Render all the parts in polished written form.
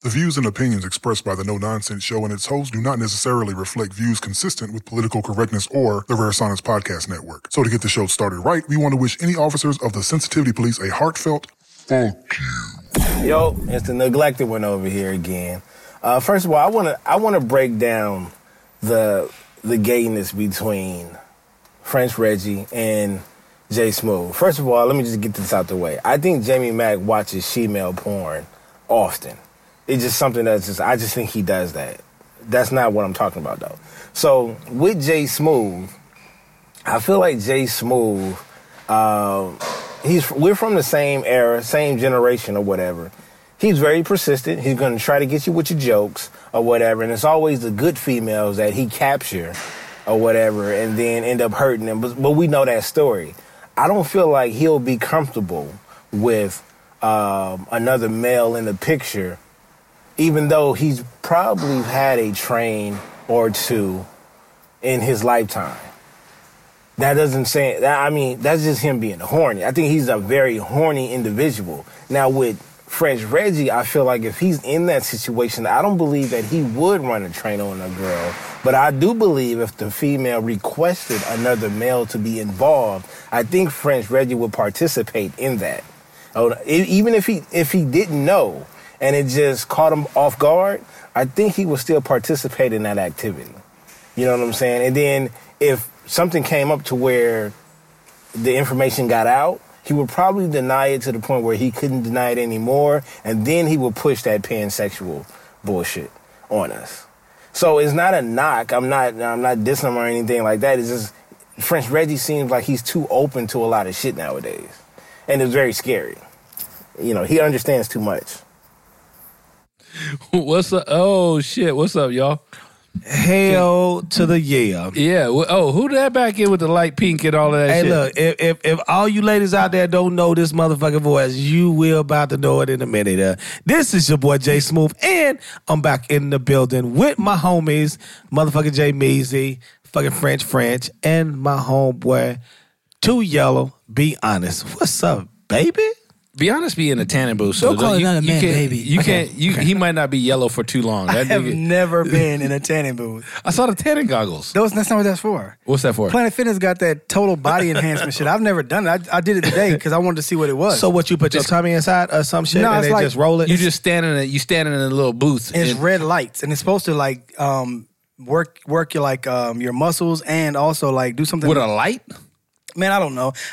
The views and opinions expressed by the No Nonsense Show and its hosts do not necessarily reflect views consistent with political correctness or the Rare Science Podcast Network. So to get the show started right, we want to wish any officers of the Sensitivity Police a heartfelt fuck you. Yo, it's the neglected one over here again. First of all, I want to break down the gayness between French Reggie and Jay Smooth. First of all, let me just get this out the way. I think Jamie Mack watches she-male porn often. It's just something I just think he does that. That's not what I'm talking about, though. So, with Jay Smooth, I feel like Jay Smooth, we're from the same era, same generation or whatever. He's very persistent. He's going to try to get you with your jokes or whatever, and it's always the good females that he capture or whatever and then end up hurting them. But we know that story. I don't feel like he'll be comfortable with another male in the picture, even though he's probably had a train or two in his lifetime. That doesn't say that. I mean, that's just him being horny. I think he's a very horny individual. Now, with French Reggie, I feel like if he's in that situation, I don't believe that he would run a train on a girl. But I do believe if the female requested another male to be involved, I think French Reggie would participate in that. Even if he didn't know and it just caught him off guard, I think he would still participate in that activity. You know what I'm saying? And then if something came up to where the information got out, he would probably deny it to the point where he couldn't deny it anymore, and then he would push that pansexual bullshit on us. So it's not a knock. I'm not dissing him or anything like that. It's just French Reggie seems like he's too open to a lot of shit nowadays, and it's very scary. You know, he understands too much. What's up? Oh, shit. What's up, y'all? Hell to the yeah. Yeah. Who that back in with the light pink and all of that shit? Hey, look, if all you ladies out there don't know this motherfucking voice, you will about to know it in a minute. This is your boy Jay Smooth, and I'm back in the building with my homies, motherfucking Jay Measy, fucking French, and my homeboy, Too Yellow. Be honest. What's up, baby? Be honest, be in a tanning booth. So don't call another man baby. He might not be yellow for too long. I have never been in a tanning booth. I saw the tanning goggles. That's not what that's for. What's that for? Planet Fitness got that total body enhancement shit. I've never done it. I did it today because I wanted to see what it was. So what, you put your tummy inside or some shit and then just roll it? You just standing in a little booth. It's red lights, and it's supposed to like work your your muscles and also like do something with a light. Man, I don't know.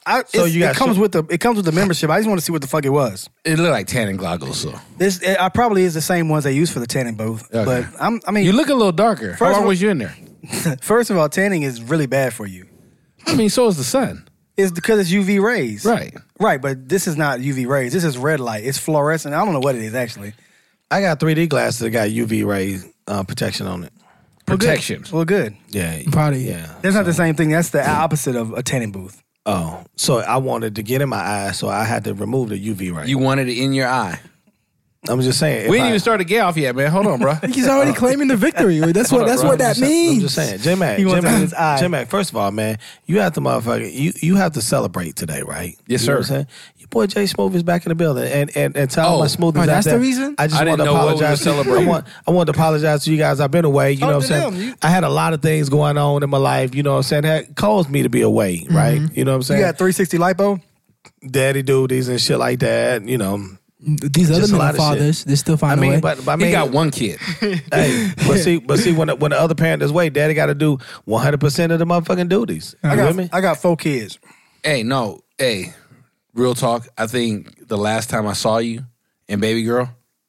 It comes with the membership. I just want to see what the fuck it was. It looked like tanning goggles. So I probably is the same ones they use for the tanning booth. Okay. But I mean, you look a little darker. How long was you in there? First of all, tanning is really bad for you. I mean, so is the sun. It's because it's UV rays. Right. But this is not UV rays. This is red light. It's fluorescent. I don't know what it is actually. I got 3D glasses that got UV ray protection on it. Protection. Well, good. Yeah. I'm proud of you. Yeah. That's not the same thing. That's the opposite of a tanning booth. Oh. So I wanted to get in my eye, so I had to remove the UV ray. You wanted it in your eye. I'm just saying. We ain't even started gay off yet, man. Hold on, bro. He's already claiming the victory. That's what that means. I'm just saying. J-Mac, first of all, man, you have to you have to celebrate today, right? Yes, you sir. Know what I'm saying? Your boy Jay Smooth is back in the building. And tell my smoothies out that's there. the reason? I want to apologize. I want to apologize to you guys. I've been away. You know what I'm saying? I had a lot of things going on in my life. You know what I'm saying? That caused me to be away, right? You know what I'm saying? You got 360 lipo? Daddy duties and shit like that, you know. These other men are fathers. They still find a way. But he got one kid. Hey, but see, when the other parent is away, daddy got to do 100% of the motherfucking duties. I got 4 kids. Hey, real talk. I think the last time I saw you and baby girl,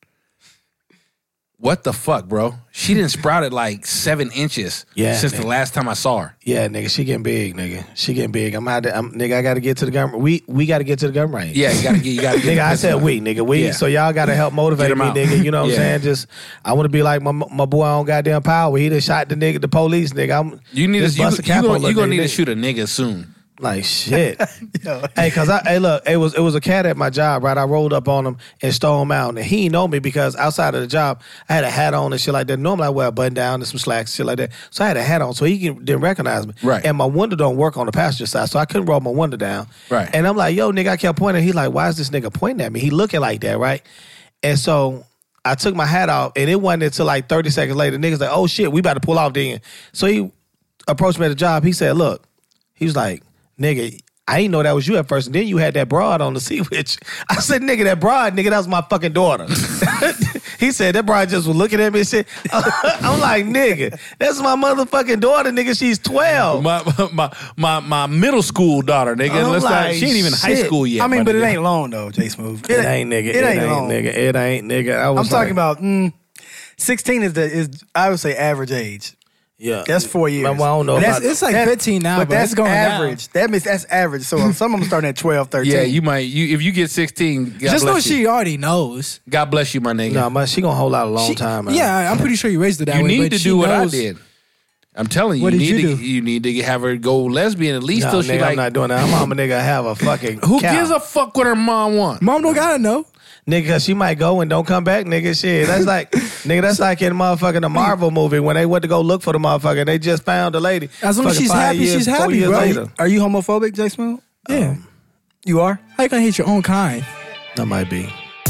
what the fuck, bro? She didn't sprout it like 7 inches since the last time I saw her. Yeah, nigga, she getting big, nigga. She getting big. Nigga, I got to get to the gun. We got to get to the gun range. Yeah, you got to get. Nigga, I said we, nigga. We. Yeah. So y'all got to help motivate me, nigga. You know what I'm saying? I want to be like my boy on goddamn Power. He done shot the police, nigga. You need to you gonna need to shoot a nigga soon. Like shit. Hey, cause look, it was a cat at my job, right? I rolled up on him and stole him out, and he didn't know me because outside of the job, I had a hat on and shit like that. Normally I wear a button down and some slacks, shit like that. So I had a hat on, so he didn't recognize me. Right. And my window don't work on the passenger side, so I couldn't roll my window down. Right. And I'm like, yo, nigga, I kept pointing. He's like, why is this nigga pointing at me? He looking like that, right? And so I took my hat off, and it wasn't until like 30 seconds later, niggas like, oh shit, we about to pull off then. So he approached me at the job. He said, look, he was like, nigga, I didn't know that was you at first, and then you had that broad on the seat with you. I said, nigga, that broad, nigga, that was my fucking daughter. He said, that broad just was looking at me and shit. I'm like, nigga, that's my motherfucking daughter, nigga. She's 12. My middle school daughter, nigga. I'm like, she ain't even high shit. school yet. I mean, but it nigga. ain't long though, J Smooth. It ain't, nigga. It ain't long. nigga. It ain't, nigga. I'm talking about 16 is I would say average age. Yeah. That's 4 years. I don't know about It's like 15 now, but but that's it's going average. down. That means that's average. So some of them starting at 12, 13. Yeah, you might. If you get 16, God Just know bless you. she already knows. God bless you, my nigga. No, man, she gonna hold out a long time, man. Yeah, I'm pretty sure you raised it that you way. need but to she do what I knows. did. I'm telling you, What you did need you to do? you need to have her go lesbian at least No, till she nigga, like. I'm not doing that. I'm mama nigga have a fucking Who cow. gives a fuck what her mom wants? Mom don't gotta know. Nigga, cause she might go and don't come back, nigga. Shit, that's like, nigga, that's like in motherfucking the Marvel movie when they went to go look for the motherfucker. They just found the lady. As long as Fucking she's 5 happy, years, she's 4 happy, years bro. later. Are you homophobic, J Smooth? Yeah. You are? How you gonna hate your own kind? That might be.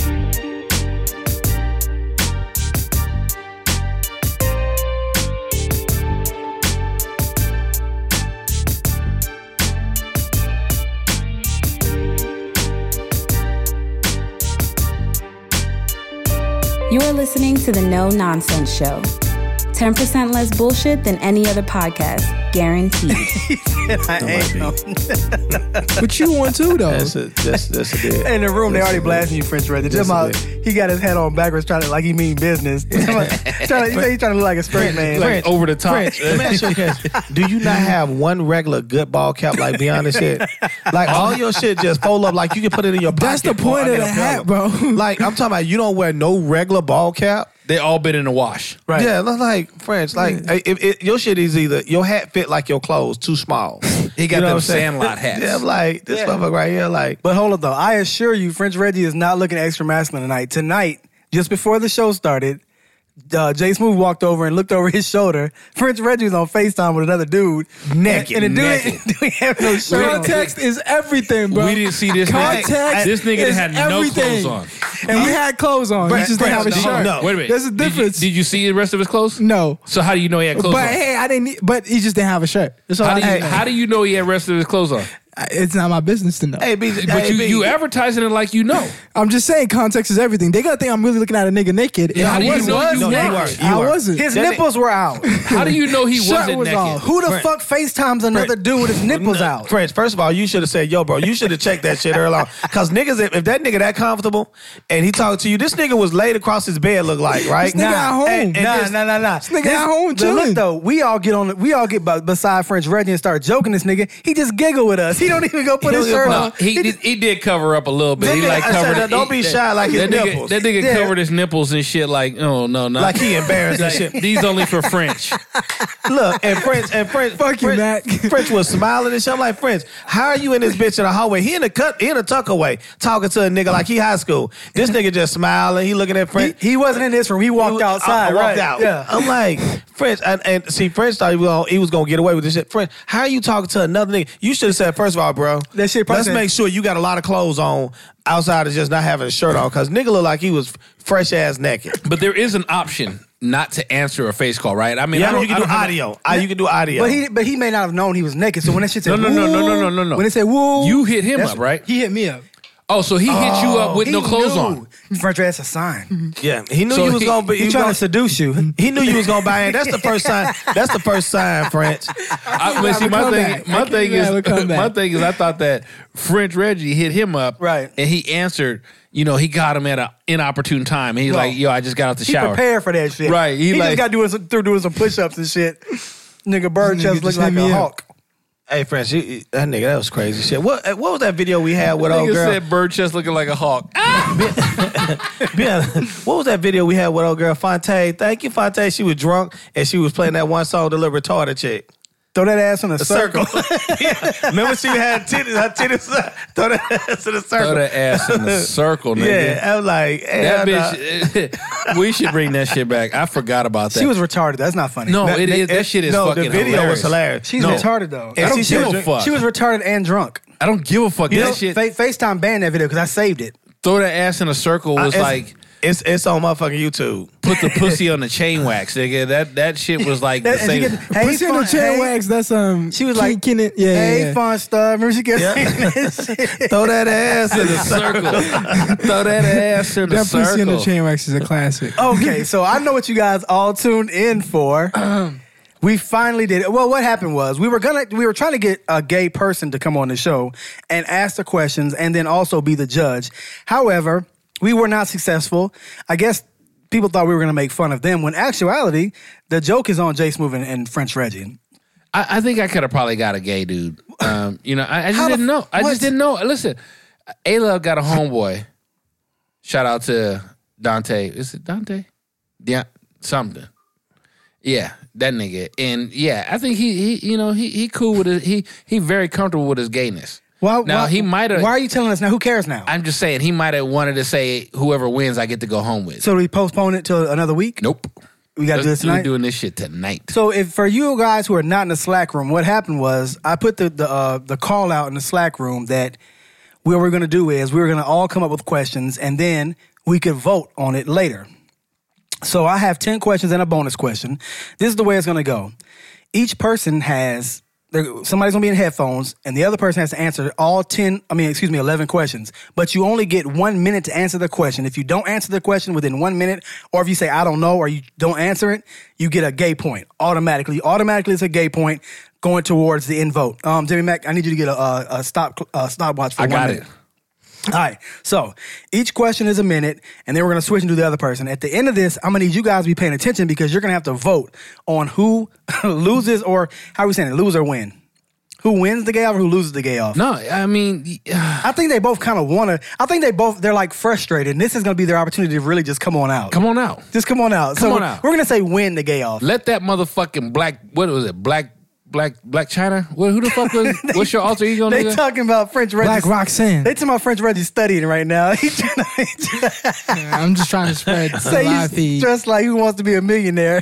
You are listening to the No Nonsense Show. 10% less bullshit than any other podcast, guaranteed. That might be. But you want to though. That's a bit. In the room, they That's already a bit. blasting you, French Red. That's a bit. He got his head on backwards, trying to like he mean business. He's trying to look like a straight man. Like over the top. French, let me ask you a question. Do you not have one regular good ball cap like beyond the shit? Like all your shit just fold up like you can put it in your pocket. That's the point or of the in a hat, pillow. bro. Like I'm talking about you don't wear no regular ball cap. They all been in the wash. Right. Yeah, look like French. Like if your shit is either your hat fit like your clothes too small. He got You know them what I'm saying? Sandlot hats. Yeah, I'm like this motherfucker right here. Like But hold up, though. I assure you, French Reggie is not looking extra masculine tonight. Tonight, just before the show started, Jay Smooth walked over and looked over his shoulder. French Reggie was on FaceTime with another dude. Naked, And the dude didn't have no shirt on. Context is everything, bro. We didn't see this Context nigga. This nigga is had no everything. clothes on. And we had clothes on. We just didn't have a shirt. no. Wait a minute. There's a Did difference. you see the rest of his clothes? No. So how do you know he had clothes But on? hey, I didn't. But he just didn't have a shirt. That's all How I do, you, did. how do you know he had the rest of his clothes on? It's not my business to know. hey, BJ, But hey, you advertising it like you know. I'm just saying context is everything. They gotta think I'm really looking at a nigga naked. Yeah, how and do I you wasn't. know you No, naked? you weren't. I wasn't. His That nipples were out. How do you know he Shirt wasn't was naked? off. Who the fuck FaceTimes another dude with his nipples out? French, first of all, you should have said, yo, bro, you should have checked that shit early on. Because niggas, if that nigga that comfortable and he talking to you, this nigga was laid across his bed, look like, right? This nigga at home. And this- Nah. This nigga at home Look chilling. though, we all get beside French Reggie and start joking this nigga. He just giggle with us. He don't even go put He his don't shirt give a on. fuck. He did cover up a little bit. He Nigga, like I said, covered. don't be shy like his that nigga, nipples. That nigga Yeah. covered his nipples and shit. Like, oh no, not Like he embarrassed and shit. These only for French. Look, and French, Fuck you, Mac. French was smiling and shit. I'm like, French, how are you in this bitch in the hallway? He in a tuck away, talking to a nigga like he high school. This nigga just smiling. He looking at French. He wasn't in this room. He walked outside. I walked right? out. Yeah. I'm like, French, and see, French thought he was gonna get away with this shit. French, how are you talking to another nigga? You should have said, first of all, bro, That shit probably let's said- make sure you got a lot of clothes on outside of just not having a shirt on, because nigga look like he was fresh ass naked. But there is an option not to answer a face call, right? I mean, Yeah, I you can do audio. You can do audio. But he may not have known he was naked. So when that shit said No. woo, when it said woo, You hit him that's- up, right? He hit me up. Oh, so he hit you up with no clothes on. French, that's a sign. Yeah, he knew So you was he- gonna be. He's trying to seduce you. He knew you was gonna buy in. That's the first sign. That's the first sign, French. But see, my I thing can't have a comeback. is, I thought that French Reggie hit him up, Right. and he answered. You know, he got him at an inopportune time. And he's like, "Yo, I just got out the He shower." prepared for that shit. Right, he He like- just got doing some push-ups and shit. Nigga, bird Nigga chest just look hit like me a up. hawk. Hey, French, that nigga, that was crazy shit. What was that video we had with old Nigga girl? said bird chest looking like a hawk. Yeah, what was that video we had with old girl Fontaine? Thank you, Fontaine. She was drunk and she was playing that one song, The Little Retarded Chick. Throw that ass on a The circle. Yeah. Remember she had titties, her titties, throw that ass in the circle. Throw that ass in the circle, nigga. Yeah, I'm like, That hell bitch. We should bring that shit back. I forgot about that. She was retarded. That's not funny. no, it is. That shit is no, fucking the video hilarious. was hilarious. She's No. retarded though. I don't she give a fuck. She was retarded and drunk. I don't give a fuck. You That know, shit. FaceTime banned that video because I saved it. Throw that ass in a circle was it's- like It's on motherfucking YouTube. Put the pussy on the chain wax, nigga. That shit was like the same. Pussy on the chain wax. That's She was like, hey, fun stuff. Remember she kept saying that shit. Throw that ass in the circle. Throw that ass in the that circle. pussy on the chain wax is a classic. Okay, so I know what you guys all tuned in for. We finally did it. Well, what happened was we were trying to get a gay person to come on the show and ask the questions and then also be the judge. However, we were not successful. I guess people thought we were going to make fun of them when actuality, the joke is on Jay Smooth and French Reggie. I think I could have probably got a gay dude. I just didn't know. I just didn't know. Listen, A-Love got a homeboy. Shout out to Dante. Is it Dante? Yeah, something. Yeah, that nigga. And yeah, I think he cool with it. He very comfortable with his gayness. He might have. Why are you telling us now? Who cares now? I'm just saying he might have wanted to say whoever wins, I get to go home with. So do we postpone it till another week? Nope. We got to do this tonight? We're doing this shit tonight. So if for you guys who are not in the Slack room, what happened was I put the call out in the Slack room that what we're going to do is we're going to all come up with questions and then we could vote on it later. So I have 10 questions and a bonus question. This is the way it's going to go. Each person has... somebody's going to be in headphones, and the other person has to answer 11 questions. But you only get 1 minute to answer the question. If you don't answer the question within 1 minute, or if you say, I don't know, or you don't answer it, you get a gay point automatically. Automatically, it's a gay point going towards the end vote. Jimmy Mac, I need you to get a stopwatch for 1 minute. I got it. All right, so each question is a minute, and then we're going to switch and do the other person. At the end of this, I'm going to need you guys to be paying attention because you're going to have to vote on who loses, or how are we saying it, lose or win? Who wins the gay off or who loses the gay off? No, I mean... I think they both kind of want to... I think they're like frustrated, and this is going to be their opportunity to really just come on out. Come on out. Just come on out. Come on out. We're going to say win the gay off. Let that motherfucking Black China? Who the fuck was... What's your alter ego? They nigga? talking about French Reggie. Black Roxanne. They talking about French Reggie studying right now. I'm just trying to spread the live feed. Dressed like who wants to be a millionaire.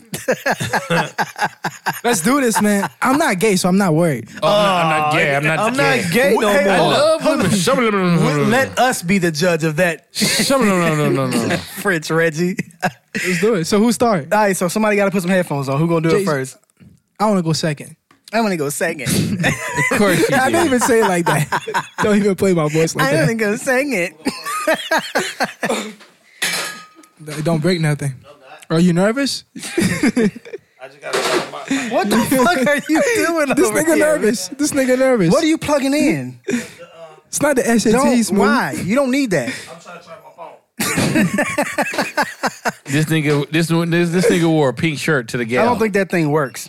Let's do this, man. I'm not gay, so I'm not worried. Oh, I'm not gay. I'm not gay no more. I love women. Let us be the judge of that. No. French Reggie. Let's do it. So who started? All right, so somebody got to put some headphones on. Who gonna do it first? I want to go second. I want to go second. Of course you do. I didn't even say it like that. Don't even play my voice like I that. want to go second. Don't break nothing. Are you nervous? I just got to What the fuck are you doing This over nigga here? nervous. This nigga nervous. What are you plugging in? It's not the SATs, man. Why? You don't need that. I'm trying to charge my phone. This nigga wore a pink shirt to the gala. I don't think that thing works.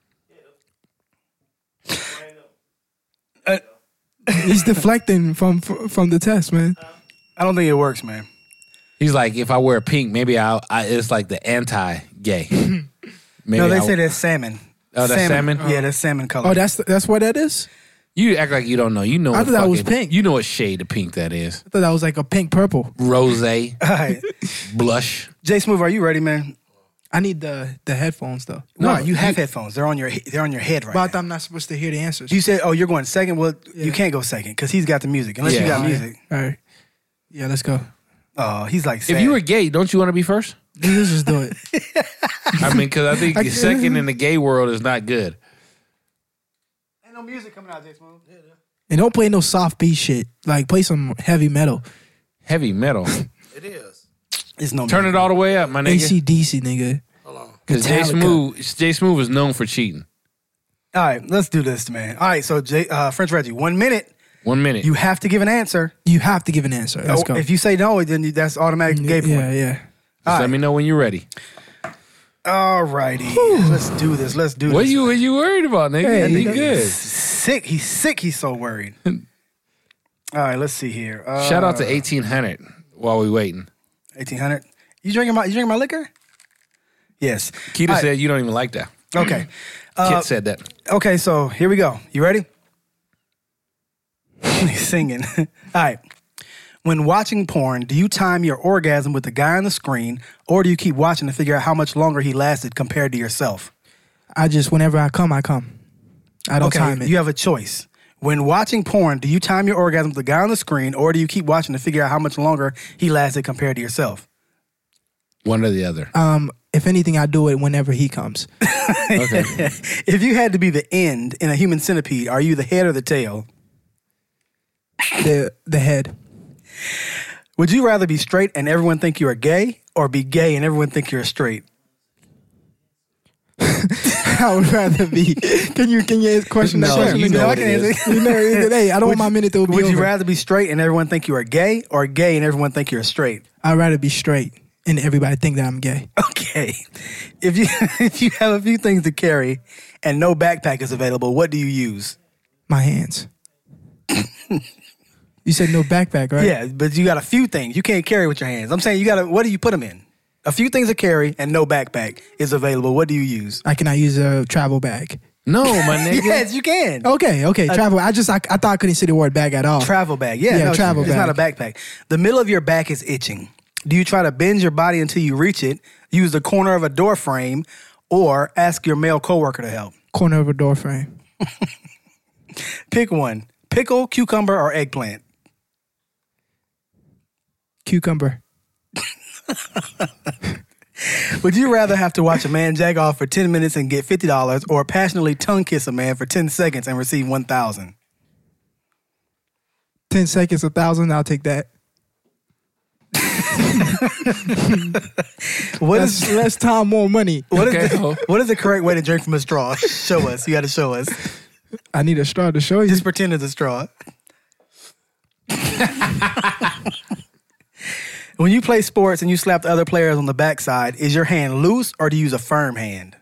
He's deflecting from the test, man. I don't think it works, man. He's like, if I wear pink, maybe it's like the anti-gay. Maybe No, they say that's salmon. Oh, that's salmon? Yeah, that's salmon color. Oh, that's what that is? You act like you don't know. You know. I thought that was pink. You know what shade of pink that is? I thought that was like a pink purple. Rose, All right. blush. Jay Smooth, are you ready, man? I need the headphones though. No, you have headphones. They're on your head right But I now. thought I'm not supposed to hear the answers. You said, you're going second? Well, you can't go second because he's got the music. Unless you Yeah. got music. All right. Yeah, let's go. Oh, he's like sad. If you were gay, don't you want to be first? Let's just do it. I mean, because I think second in the gay world is not good. Ain't no music coming out, Jay Smooth. And don't play no soft beat shit. Like play some heavy metal. Heavy metal. It is. It's no Turn it all the way up, my nigga. AC/DC, nigga. Hold on. Because Jay Smooth is known for cheating. All right, let's do this, man. All right, so French Reggie, 1 minute. 1 minute. You have to give an answer. You have to give an answer. Let's go. If you say no, then that's automatic gay point. Yeah. Just let me know when you're ready. All righty. Let's do this. What you worried about, nigga? Hey, He he's good. Sick. He's sick. He's so worried. All right, let's see here. Shout out to 1800 while we waiting. 1800. You drinking my liquor? Yes. Keita All right. said you don't even like that. Okay. Kit said that. Okay, so here we go. You ready? He's singing. All right. When watching porn, do you time your orgasm with the guy on the screen, or do you keep watching to figure out how much longer he lasted compared to yourself? Whenever I come. I don't time it. You have a choice. When watching porn, do you time your orgasm with the guy on the screen, or do you keep watching to figure out how much longer he lasted compared to yourself? One or the other. If anything, I do it whenever he comes. Okay. If you had to be the end in a human centipede, are you the head or the tail? The head. Would you rather be straight and everyone think you are gay, or be gay and everyone think you're straight? I would rather be. Can you question that No, question? you know I what can it answer. You know, hey, I don't want my minute to be Would you over. rather be straight and everyone think you are gay, or gay and everyone think you're straight? I'd rather be straight and everybody think that I'm gay. Okay. If you have a few things to carry and no backpack is available, what do you use? My hands. You said no backpack, right? Yeah, but you got a few things. You can't carry with your hands. I'm saying what do you put them in? A few things to carry and no backpack is available. What do you use? I cannot use a travel bag. No, my nigga. Yes, you can. Okay, travel. I thought I couldn't see the word bag at all. Travel bag. Yeah, Yeah, no, travel it's not a bag. backpack. The middle of your back is itching. Do you try to bend your body until you reach it, use the corner of a door frame, or ask your male coworker to help? Corner of a door frame. Pick one. Pickle, cucumber, or eggplant? Cucumber. Would you rather have to watch a man jag off for 10 minutes and get $50, or passionately tongue kiss a man for 10 seconds and receive $1,000? 10 seconds, 1,000. I'll take that. Less time, more money. What is Okay. what is the correct way to drink from a straw? Show us. You got to show us. I need a straw to show you. Just pretend it's a straw. When you play sports and you slap the other players on the backside, is your hand loose or do you use a firm hand?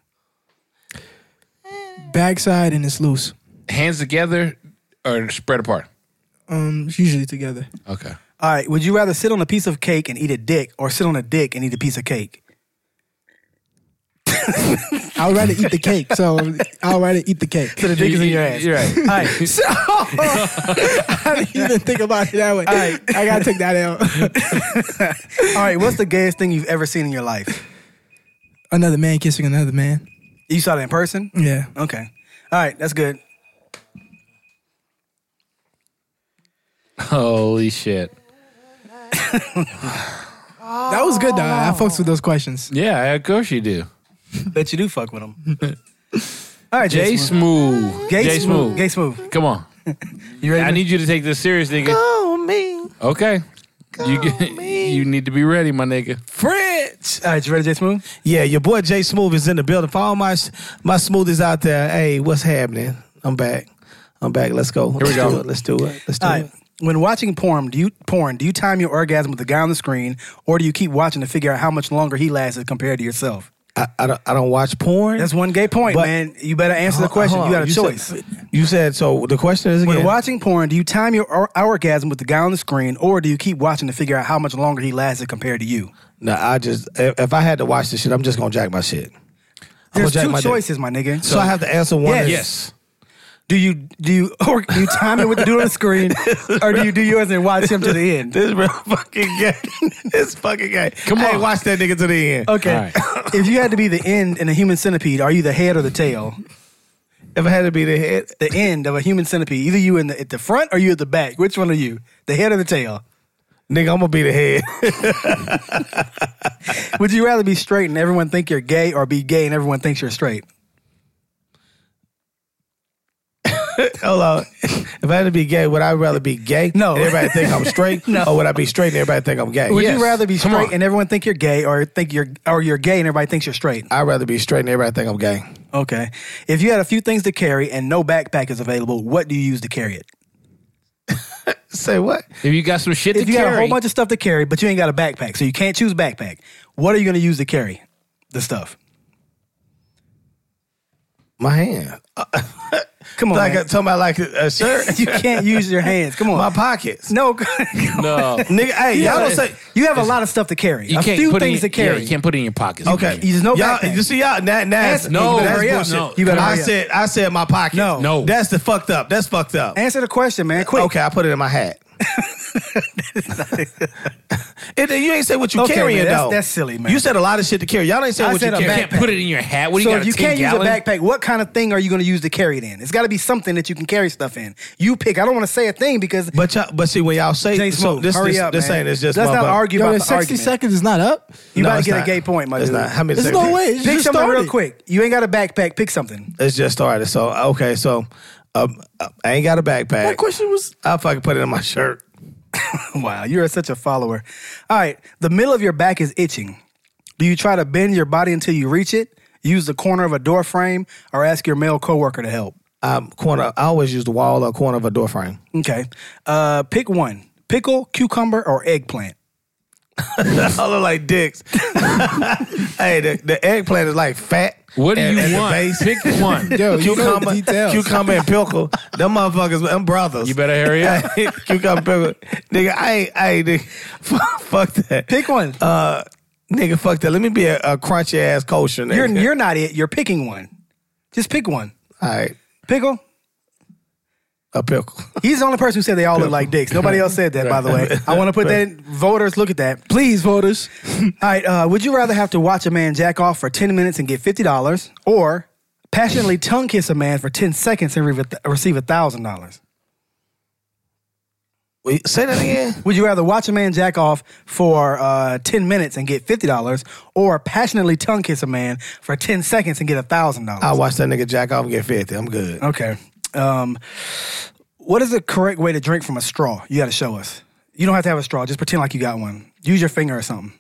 Backside and it's loose. Hands together or spread apart? It's usually together. Okay. All right. Would you rather sit on a piece of cake and eat a dick, or sit on a dick and eat a piece of cake? I would rather eat the cake, so I would rather eat the cake. So the dick is in your ass. You're right. All right. I didn't even think about it that way. All right. I gotta take that out. All right. What's the gayest thing you've ever seen in your life? Another man kissing another man. You saw that in person? Yeah. Okay. All right. That's good. Holy shit. That was good though. I fucks with those questions. Yeah, of course you do. Bet you do fuck with him. All right, Jay Jay Smooth. Smooth. Gay Jay Smooth. Gay Smooth. Come on. You ready? I need you to take this serious, nigga. Okay. You need to be ready, my nigga. French. All right, you ready, Jay Smooth? Yeah, your boy Jay Smooth is in the building. For all my smoothies out there, hey, what's happening? I'm back. Let's go. Here we go. Let's do it. All right. When watching porn, do you time your orgasm with the guy on the screen, or do you keep watching to figure out how much longer he lasted compared to yourself? I don't watch porn. That's one gay point, But- man. You better answer the question. Hold You on. got a choice. You said so. The question is again. When watching porn, do you time your orgasm with the guy on the screen, or do you keep watching to figure out how much longer he lasted compared to you? No, if I had to watch this shit, I'm just gonna jack my shit. I'm There's gonna jack two my dick. choices, my nigga. So I have to answer one. Yes. Yes. Do you time it with the dude on the screen, or do you do yours and watch him to the end? This real fucking gay. This fucking gay. Come on. Hey, watch that nigga to the end. Okay. All right. If you had to be the end in a human centipede, are you the head or the tail? If I had to be the head, The end of a human centipede. Either you at the front or you at the back. Which one are you? The head or the tail? nigga, I'm gonna be the head. Would you rather be straight and everyone think you're gay, or be gay and everyone thinks you're straight? Hold on. If I had to be gay, would I rather be gay? No. And everybody think I'm straight? No. Or would I be straight and everybody think I'm gay? Would Yes. you rather be Come straight on. and everyone think you're gay, or you're gay and everybody thinks you're straight? I'd rather be straight and everybody think I'm gay. Okay. If you had a few things to carry and no backpack is available, what do you use to carry it? Say what? If you got some shit If to you got a carry, whole bunch of stuff to carry, but you ain't got a backpack, so you can't choose backpack, what are you going to use to carry the stuff? My hand. Come on, Like man. talking about like a shirt. You can't use your hands. Come on. My pockets. No. no, Nigga, hey, y'all don't say. You have a lot of stuff to carry. you a can't few put things it in, to carry. Yeah, you can't put it in your pockets. Okay, You just know y'all. backpack. You see y'all. That's No, you better hurry up. bullshit. No. You better I hurry up. said my pocket. No. No. That's the fucked up. That's fucked up. Answer the question, man. Quick. Okay, I put it in my hat. You ain't say what you carrying, though. That's silly, man. You said a lot of shit to carry. Y'all ain't saying what you carry. You can't put it in your hat. What do So you if got, you can't use a 10-gallon? backpack, what kind of thing are you going to use to carry it in? It's got to be something that you can carry stuff in. You pick. I don't want to say a thing because... But see, when y'all say... Jay Smoke, hurry up, this man. ain't. It's just... Let's not argue about the the 60 argument. seconds is not up. You No, about to it's get not. a gay point, my It's dude. not. How many There's seconds? no way. It's Pick just something real started. quick. You ain't got a backpack. Pick something. It's just started. So, okay. So, I ain't got a backpack. That question was... I'll fucking put it in my shirt. Wow, you're such a follower. All right, the middle of your back is itching. Do you try to bend your body until you reach it, use the corner of a door frame, or ask your male coworker to help? I always use the wall or corner of a door frame. Okay. Pick one. Pickle, cucumber, or eggplant? I look like dicks. Hey, the eggplant is like fat. What do you at the want? base. Pick one. Yo, you know the details. Cucumber and pickle. Them motherfuckers, them brothers. You better hurry up. Cucumber, pickle. Nigga, nigga, fuck that. Pick one. Nigga, fuck that. Let me be a crunchy ass kosher nigga. You're not it. You're picking one. Just pick one. All right, Pickle? a pickle. He's the only person who said they all look like dicks. Nobody else said that, by the way. I want to put that in. Voters, look at that. Please, voters. All right, would you rather have to watch a man jack off for 10 minutes and get $50 or passionately tongue kiss a man for 10 seconds and receive $1,000? Wait, say that again. Would you rather watch a man jack off for 10 minutes and get $50 or passionately tongue kiss a man for 10 seconds and get $1,000? I'll watch that nigga jack off and get 50. I'm good. Okay. What is the correct way to drink from a straw? You got to show us. You don't have to have a straw. Just pretend like you got one. Use your finger or something.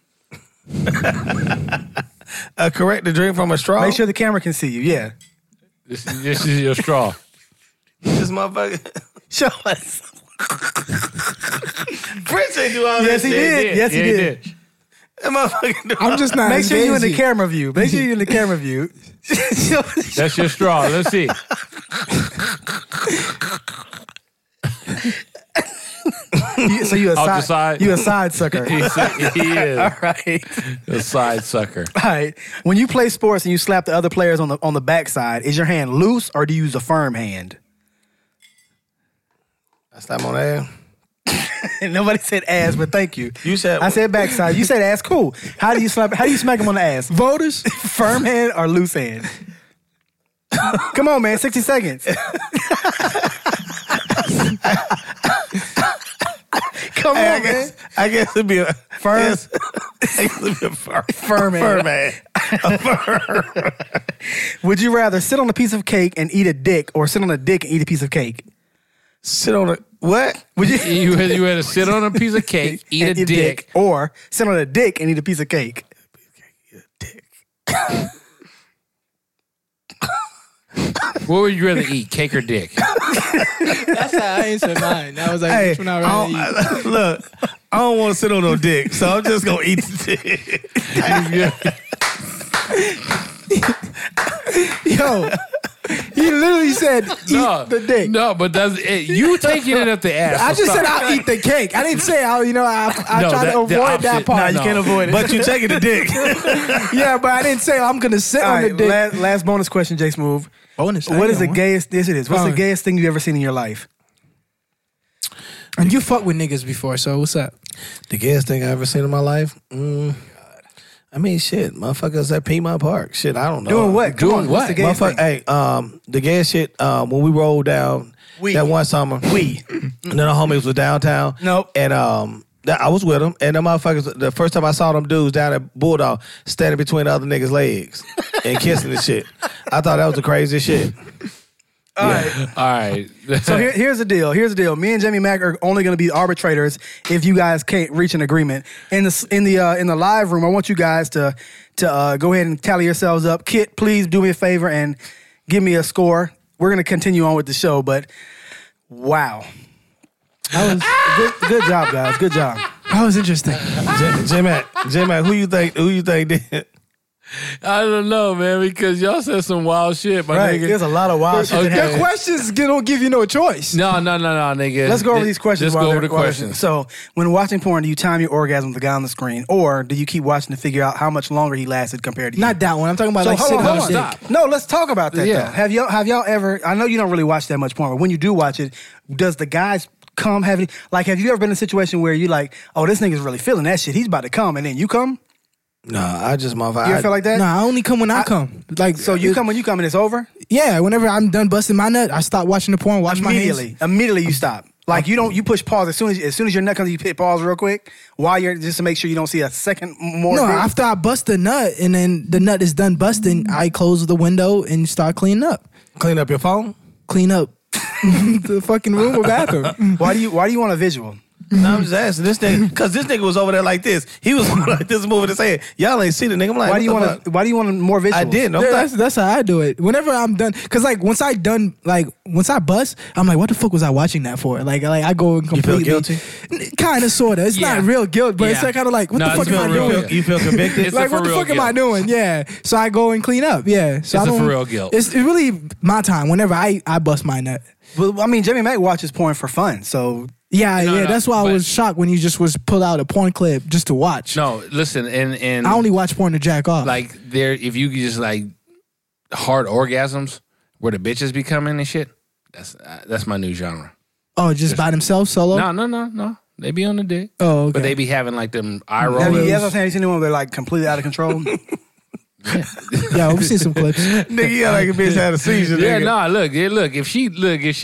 Correct to drink from a straw? Make sure the camera can see you. Yeah. This is your straw. This motherfucker. Show us. Prince ain't do all Yes, that he shit. did. Yes, he did. That motherfucker do I'm just not Make sure you're in the engaging. camera view. Make sure you're in the camera view. That's your straw. Let's see. So you a Off the side, side? you a side sucker. He is All right. a side sucker. All right. When you play sports and you slap the other players on the backside, is your hand loose or do you use a firm hand? I slap on there. And nobody said ass, but thank you. You said I said backside. You said ass. Cool. How do you smack him on the ass? Voters? Firm hand or loose hand? Come on, man. 60 seconds. Come on, man. I guess it'd be a Firm? I guess it'd be a Firm hand. Firm man. Would you rather sit on a piece of cake and eat a dick or sit on a dick and eat a piece of cake? Sit on a what? Would you You had to sit on a piece of cake, eat a and dick. or sit on a dick and eat a piece of cake? What would you rather eat, cake or dick? That's how I answered mine. I was like, Hey, which one I rather eat? look, I don't want to sit on no dick, so I'm just gonna eat the dick. Yo, he literally said eat the dick. No, but that's it. You taking it up the ass. I so just said stop. I'll eat the cake. I didn't say I No, tried that- to the avoid that opposite. part. Nah, you can't avoid it. But you taking the dick. Yeah, but I didn't say I'm gonna sit All on the right, dick. last bonus question, Jay Smooth. Bonus. What is the gayest? Yes, it is. What's the Fine. gayest thing you ever seen in your life? And you fuck with niggas before, so what's up? The gayest thing I ever seen in my life? I mean, shit, motherfuckers at Piedmont Park. Shit, I don't know. Doing what? Come Doing on, what's what? the gayest Motherfucker, thing? hey, the gayest shit, when we rolled down that one summer, and then the homies was downtown. Nope. And I was with them, and the motherfuckers, the first time I saw them dudes down at Bulldog, standing between the other niggas' legs and kissing and shit. I thought that was the craziest shit. All right. All right. So here's the deal. Here's the deal. Me and Jamie Mack are only going to be arbitrators if you guys can't reach an agreement. In the live room, I want you guys to go ahead and tally yourselves up. Kit, please do me a favor and give me a score. We're going to continue on with the show, but wow. That was good job, guys. Good job. That was interesting. J-Mac, who you think did? I don't know, man, because y'all said some wild shit, my Right. nigga. There's a lot of wild shit that Okay. Your happened. questions don't give you no choice. No, nigga. Let's go over these questions. Let's while go over they're- the while they're- questions. So, when watching porn, do you time your orgasm with the guy on the screen, or do you keep watching to figure out how much longer he lasted compared to you? Not that one. I'm talking about So like hold sitting on, on hold the on. dick. No, let's talk about that. Yeah. Though. Have y'all ever? I know you don't really watch that much porn, but when you do watch it, does the guy's come? Have you ever been in a situation where you like, oh, this nigga's really feeling that shit. He's about to come, and then you come? Nah, I just motherfucker. You ever feel like that? Nah, I only come when I come. Like, So you come when you come and it's over? Yeah, whenever I'm done busting my nut, I stop watching the porn, wash my hands. Immediately you stop. Like you push pause as soon as your nut comes, you hit pause real quick while you're just to make sure you don't see a second more. No, dick. after I bust the nut and then the nut is done busting, I close the window and start cleaning up. Clean up your phone? Clean up the fucking room or bathroom. Why do you want a visual? No, I'm just asking this nigga because this nigga was over there like this. He was like this, moving his head. Y'all ain't see the nigga. I'm like, Why do you want more visuals? I did. That's how I do it. Whenever I'm done, because like once I bust, I'm like, what the fuck was I watching that for? Like I go and completely. You feel guilty? Kind of, sorta. It's not real guilt, but it's like kind of like, what the fuck am I doing? You feel convicted? It's Like, what the fuck am I doing? Yeah. So I go and clean up. Yeah. So It's I a don't, for real guilt. It's really my time. Whenever I bust my nut. Well, I mean, Jamie Mack watches porn for fun, so Yeah, No, that's why I but- was shocked when you just was pull out a porn clip just to watch. No, listen, and I only watch porn to jack off. like there, if you just like hard orgasms where the bitches be coming and shit. That's my new genre. oh, just by themselves, solo? No. They be on the dick. Oh, okay. But they be having like them eye have rollers. you seen anyone where they're like completely out of control? Yeah, we've seen some clips. Nigga, yeah, like a bitch had a seizure. Yeah, nigga. look. If she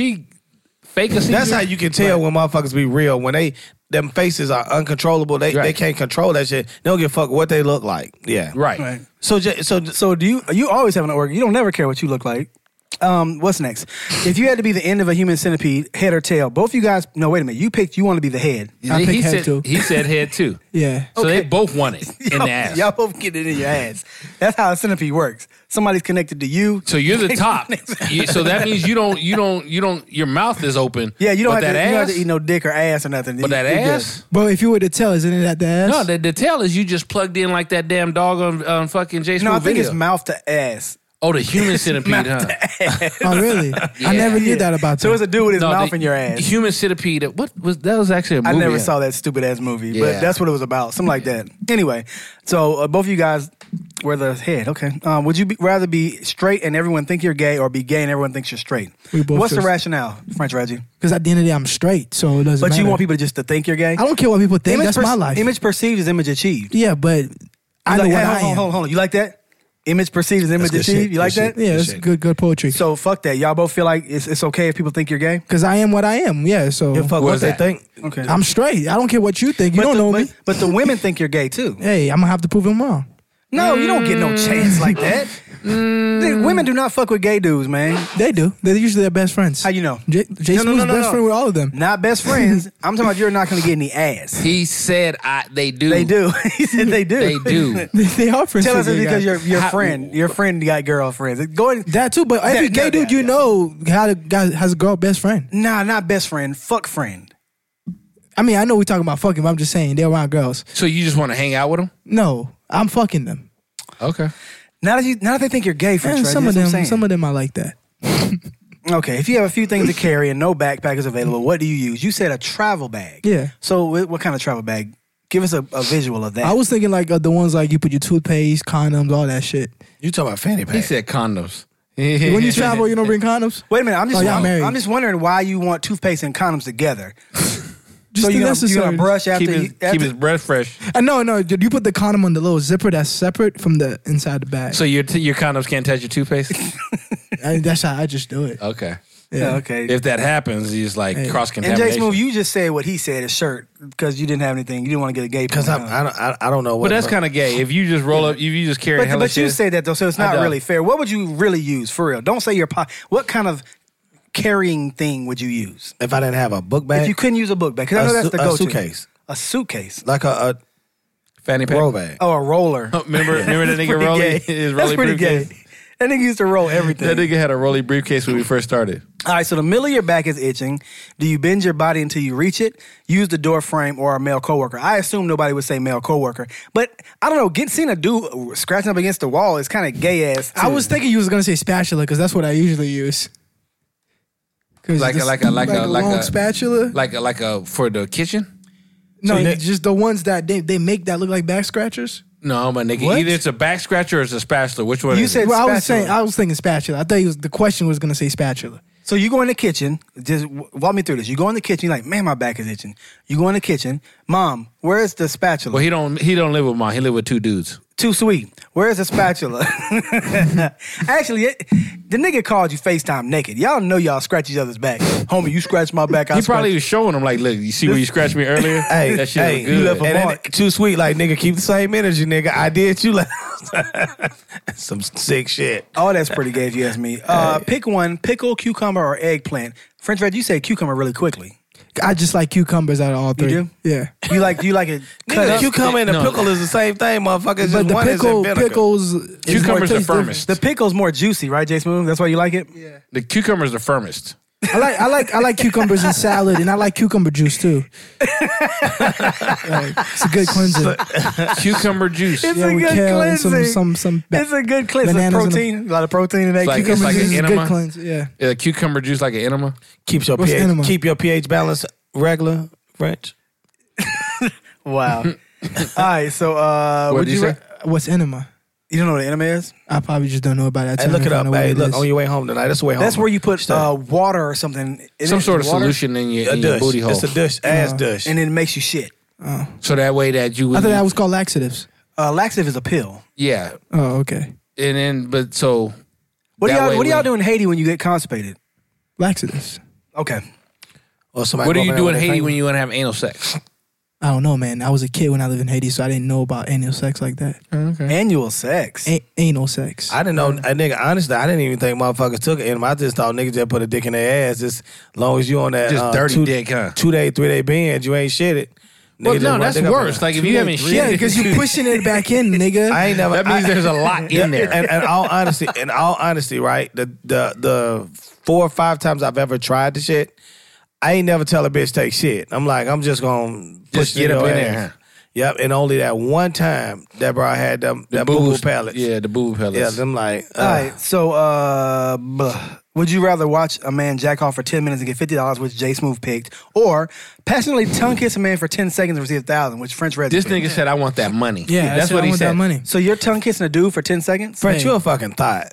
fake a seizure, That's how you can tell when motherfuckers be real. When them faces are uncontrollable, they can't control that shit. They don't give a fuck what they look like. Yeah, right. Right. So do you always have an organ? You don't never care what you look like. What's next? If you had to be the end of a human centipede, head or tail, both you guys. No, wait a minute. You want to be the head. I pick head said, too. He said head too. Yeah. So they both want it in the ass. Y'all both get it in your ass. That's how a centipede works. Somebody's connected to you. So you're the top. So that means you don't. Your mouth is open. Yeah, you don't but have that to. You don't ass. have to eat no dick or ass or nothing. But that You're good. ass. But if you were to tell, isn't it at the ass? No, the tail is you just plugged in like that damn dog on fucking J Smooth No, I think video. it's mouth to ass. Oh, the human centipede, huh? Oh, really? I never knew that about So that. it's a dude with his No, mouth the in your ass. Human centipede. What was that? Was actually a I movie. never saw that stupid ass movie, Yeah. but that's what it was about. Something like that. Anyway, so both of you guys were the head. Okay. Would you rather be straight and everyone think you're gay, or be gay and everyone thinks you're straight? We both What's the just- rationale, French Reggie? Because at the end of the day, I'm straight, so it doesn't But matter. you want people just to think you're gay? I don't care what people think. That's my life. Image perceived is image achieved. Yeah, but I You know like, what hey, I am. hold on. You like that? Image perceived is image good achieved. shit. You like Good that? Yeah, it's good poetry. So fuck that. Y'all both feel like it's okay if people think you're gay? Because I am what I am. Yeah, so give a fuck What what is they that? think. Okay. I'm straight. I don't care what you think. You don't know me. But the women think you're gay too. Hey, I'm gonna have to prove them wrong. No, you don't get no chance like that. Women do not fuck with gay dudes, man. They do. They're usually their best friends. How you know? Jay Smooth's best friend with all of them. Not best friends. I'm talking about you're not going to get any ass. He said they do. They do. He said they do. They do. They are friends. Tell with us it's gay because guys. your friend got girlfriends. Go ahead. That too, but every gay dude you know has a girl best friend. Nah, not best friend. Fuck friend. I mean, I know we're talking about fucking, but I'm just saying they're around girls. So you just want to hang out with him? No, I'm fucking them. Okay. Now that they think you're gay, French, And right? some That's of what I'm them, saying. some of them I like that. Okay, if you have a few things to carry and no backpack is available, what do you use? You said a travel bag. Yeah. So what kind of travel bag? Give us a visual of that. I was thinking like the ones like you put your toothpaste, condoms, all that shit. You talking about fanny pack? He said condoms. When you travel, you don't bring condoms. Wait a minute. I'm y'all married. wondering why you want toothpaste and condoms together. Just So the you're necessary. gonna brush after keep his breath fresh. No, you put the condom on the little zipper that's separate from the inside the bag. So your condoms can't touch your toothpaste? That's how I just do it. Okay. Yeah, okay. If that happens, you just like Hey. cross And contamination. Jay Smooth, you just said what he said, his shirt, because you didn't have anything. You didn't want to get a gay. Because porn. I don't know what. But that's kind of gay. If you just roll up, if you just carry hella But you shit. say that though, so it's I not don't. really fair. What would you really use for real? Don't say your What kind of carrying thing would you use if I didn't have a book bag, if you couldn't use a book bag? Because I know that's the a go-to. suitcase, A suitcase. like a Fanny pack. roll bag. Oh, a roller. Remember that nigga Pretty Rolly? gay. His That's Rolly pretty briefcase? gay. That nigga used to roll everything. That nigga had a Rolly briefcase when we first started. All right, so the middle of your back is itching. Do you bend your body until you reach it? Use the door frame or a male coworker. I assume nobody would say male coworker, but I don't know. Seeing a dude scratching up against the wall is kind of gay ass. I was thinking you was gonna say spatula because that's what I usually use. Like a long spatula. Like a for the kitchen? No, So just the ones that they make that look like back scratchers. No, my nigga. What? Either it's a back scratcher or it's a spatula. Which one? You is said it? Well, I was spatula. thinking spatula. I thought the question was gonna say spatula. So you go in the kitchen. Just walk me through this. You go in the kitchen. You're like, man, my back is itching. You go in the kitchen. Mom, where's the spatula? Well, he don't live with mom. He live with two dudes. Too sweet. Where's the spatula? Actually, the nigga called you FaceTime naked. Y'all know y'all scratch each other's back. Homie, you scratch my back. He probably was showing him like, look, you see where you scratched me earlier? Hey, that shit was good. you left a mark. Too sweet, like nigga, keep the same energy, nigga. I did you last. Some sick shit. Oh, that's pretty gay if you ask me. Pick one: pickle, cucumber, or eggplant. French Red, you say cucumber really quickly. I just like cucumbers out of all three. You do? Yeah. Do you like it cut Nigga, up? cucumber and the pickle is the same thing, motherfuckers. But Just one is in vinegar. pickles, Cucumber's the firmest. The pickle's more juicy, right, Jay Smooth? That's why you like it? Yeah. The cucumber's the firmest. I like cucumbers in salad, and I like cucumber juice too. It's a good cleanser. Cucumber juice. It's Yeah, a with good kale and cleansing. some It's a good cleanse. bananas in Protein. A lot of protein in that It's like- cucumber. it's like juice an is a enema. good cleanser. Yeah. Cucumber juice like an enema. Keep your What's enema? keep your pH balance regular, French. Wow. All right, so What would did you you say? What's enema? You don't know what an enema is? I probably just don't know about that. Hey, look it up. Hey, look, on you. your way home tonight. That's the way home. That's where you put water or something. Some sort of water, solution in a your douche. booty hole. It's a douche, ass douche. and it makes you shit. So that way that you would. I thought that was called laxatives. Laxative is a pill. Yeah. Oh, okay. And then, but so. What do that y'all way What do y'all when- do in Haiti when you get constipated? Laxatives. Okay. Or somebody What do go you around do with in their Haiti finger. when you want to have anal sex? I don't know, man. I was a kid when I lived in Haiti, so I didn't know about anal sex like that. Annual sex. Anal sex. I didn't know, nigga. Honestly, I didn't even think motherfuckers took it. I just thought niggas just put a dick in their ass. Just as long as you on that Just dirty dick, huh? 2 day, 3 day binge, you ain't shit it. Well, Nigga just no, run that's dick up in worse. there. Like if you haven't Yeah, shit, because you're pushing it back in, nigga. I ain't never. that means there's a lot in there. And in all honesty, right? The 4 or 5 times I've ever tried the shit, I ain't never tell a bitch take shit. I'm like, I'm just gonna push Just get up your in ass. there, huh? Yep, and only that one time that bro had them that boo boo pellets. Yeah, the boo boo pellets. Yeah, them like. All right. So, would you rather watch a man jack off for 10 minutes and get $50, which Jay Smooth picked, or passionately tongue kiss a man for 10 seconds and receive $1,000, which French Red This picked? nigga said, "I want that money." Yeah, that's what he I said. want that money. So you're tongue kissing a dude for 10 seconds? French, you a fucking thought.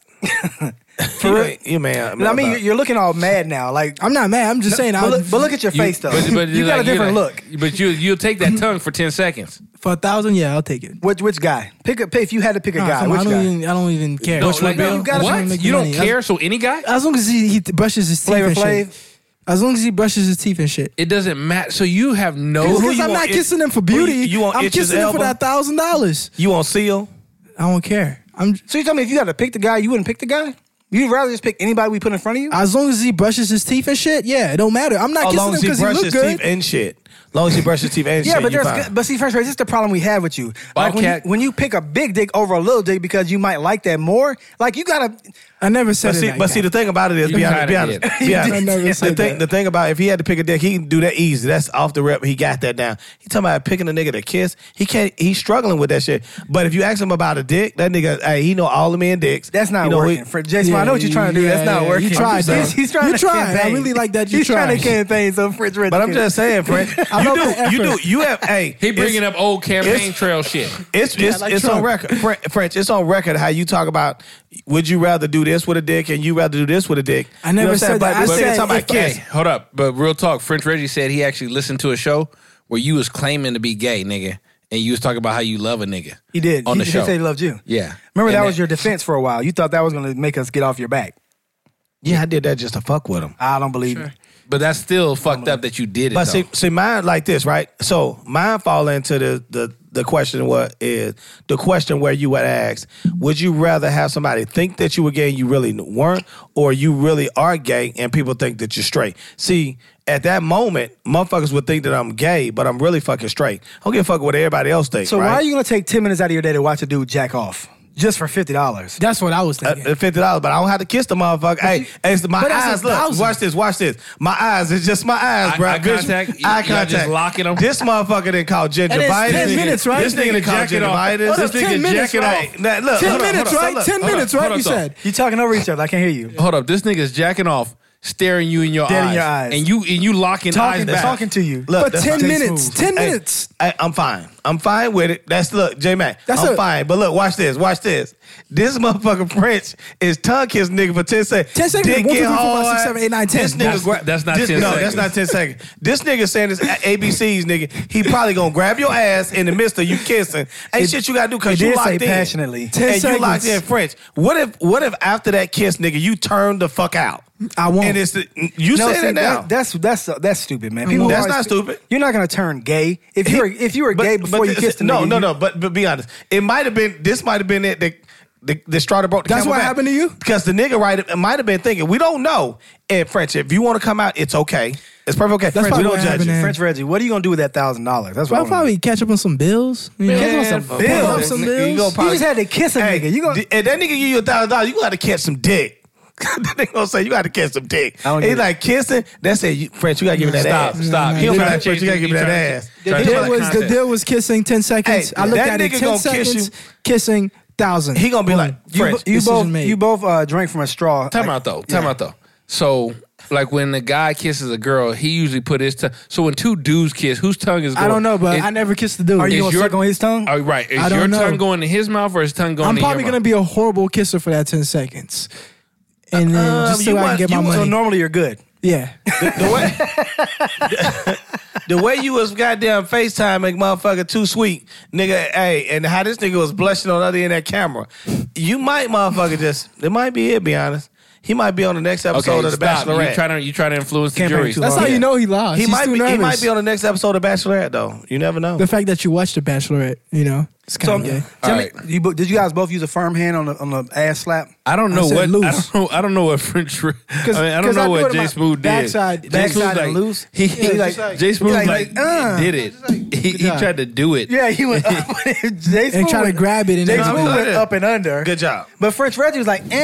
For real? You man. I mean, you're looking all mad now. Like, I'm not mad. I'm just saying. but look at your face, though. You got a different look. But you'll take that tongue for 10 seconds. For $1,000, yeah, I'll take it. Which guy? Pick if you had to pick a Nah, guy. come on, Which I guy? don't even care. No, Which like, one, Bill? you gotta Which one what? make You the don't money? care? So any guy? As long as he brushes his teeth Flavor and Flav? shit. As long as he brushes his teeth and shit. It doesn't matter. So you have no. Because you I'm want not it- kissing him for who beauty. you want I'm itch his kissing him for elbow? that $1,000. You want seal? I don't care. So you tell me if you had to pick the guy, you wouldn't pick the guy? You'd rather just pick anybody we put in front of you? As long as he brushes his teeth and shit, yeah, it don't matter. I'm not As kissing long him as he because he brushes look his good. teeth and shit. As long as he brushes his teeth and Yeah, shit, but you there's fine. but see, French Ray, this is the problem we have with you. Like Bobcat. when you pick a big dick over a little dick because you might like that more, like you gotta. I never said But it see, like but that. see, the thing about it is, You be honest, kinda be honest, did. be honest. I never said that. The thing about if he had to pick a dick, he can do that easy. That's off the rip. He got that down. He talking about picking a nigga to kiss. He can't. He's struggling with that shit. But if you ask him about a dick, that nigga, hey, he know all the men dicks. That's not You know, working. For Jason, I know what you're trying to do. That's not working. You tried, though. He's trying You to tried. I campaign. really like that you He's trying to tried. campaign. So French Ray. But I'm just saying, French. You have. Hey, He bringing up old campaign it's- trail shit. It's like it's on Trump. record, French. It's on record how you talk about. Would you rather do this with a dick and you rather do this with a dick? I never You know what I'm said saying? that. But I this nigga said talking about if- kiss. Hey, hold up. But real talk, French Reggie said he actually listened to a show where you was claiming to be gay, nigga, and you was talking about how you love a nigga. He did. On the He show. did say he loved you. Yeah. Remember And that was your defense for a while. You thought that was going to make us get off your back. Yeah, I did that just to fuck with him. I don't believe it. But that's still fucked up that you did it. But though. see, mine like this, right? So mine fall into the question. What is the question where you would ask? Would you rather have somebody think that you were gay and you really weren't, or you really are gay and people think that you're straight? See, at that moment, motherfuckers would think that I'm gay, but I'm really fucking straight. I don't give a fuck what everybody else thinks. So right? why are you going to take 10 minutes out of your day to watch a dude jack off just for $50? That's what I was thinking. $50, but I don't have to kiss the motherfucker. Hey, it's my but that's eyes. Look, $1,000. watch this. My eyes. It's just my eyes, bro. Eye contact? Eye Y'all contact. just locking 'em? This motherfucker didn't call gingivitis. And it's 10 minutes, right? This nigga didn't call jacking off. gingivitis. Hold This up, 10 nigga minutes, jacking right? off. Now, look, 10 hold on, minutes, hold on. right? Look, 10 hold on. minutes, right? hold You up, said. You talking over each other. I can't hear you. Hold up, this nigga's jacking off, staring you in your Dead eyes, in your eyes. and you locking eyes back. Talking to you. Look, But that's 10 fine. minutes. 10 minutes. Hey, I'm fine. I'm fine with it. Look, J-Mac, I'm fine. But look, watch this. This motherfucker French is tongue kiss nigga for 10 seconds. 10 seconds, Dick 1, 2, 3, get 4, 5, 6, hard. 7, 8, 9, 10. This nigga That's not 10 seconds. No, that's not 10 seconds. This nigga saying this ABCs, nigga. He probably gonna grab your ass in the midst of you kissing. Ain't shit you gotta do because It you did locked say in. passionately. 10 and you locked seconds. in French. What if after that kiss, nigga, you turn the fuck out? I won't. And it's you No, said see, it now. that's stupid, man. People That's always not think- stupid. You're not gonna turn gay if you were gay before you kissed a nigga. No. But be honest. It might have been. This might have been it. The straw that broke the That's camel what back. happened to you? Because the nigga might have been thinking. We don't know. And French, if you want to come out, it's okay. It's perfect. Okay. That's French, we probably don't what judge happened you. to him. French Reggie, what are you gonna do with that $1,000? That's what I'll probably catch up on some bills. You know? Catch up on some bills. Up some You bills. gonna probably- You just had to kiss a nigga. You gonna if that nigga give you $1,000, you got to catch some dick. That nigga gonna say you got to catch some dick. I don't He's get it. like kissing. That's it. French, you got to give me that ass. Stop. He don't You feel trying like to French. You got to give me that ass. The deal was kissing 10 seconds. Hey, I looked that at it nigga 10 gonna kiss seconds, you. kissing 1,000. He gonna be like, French. you both drank from a straw. Time out though. So, like when the guy kisses a girl, he usually put his tongue. So when two dudes kiss, whose tongue is going? I don't know, but I never kissed the dude. Are you gonna Is your- suck on his tongue? Oh, right. Is I don't your know. tongue going to his mouth or his tongue going I'm to your probably mouth? going to be a horrible kisser for that 10 seconds. And then just so I can get my So money. normally you're good. Yeah. The way you was goddamn FaceTime make motherfucker too sweet, nigga, hey, and how this nigga was blushing on the other end of that camera, you might motherfucker it might be it, be honest. He might be on the next episode of The stop. Bachelorette. You trying to influence the Campaign jury. too That's hard. how you know he lost. He He's might too be. He nervous. might be on the next episode of Bachelorette though. You never know. The fact that you watched The Bachelorette, you know, it's So, kind of gay. tell me, Alright. did you guys both use a firm hand on the ass slap? I don't know I said what loose. I don't know what French. I don't 'cause I know do what it in Jay my Smooth did. backside Jay Smooth and like, loose. He like- Jay Smooth like, did it. He tried to do it. Yeah, he went up. Jay And try to grab it and Jay everything. Smooth went up and under. Good job. But French Reggie was like,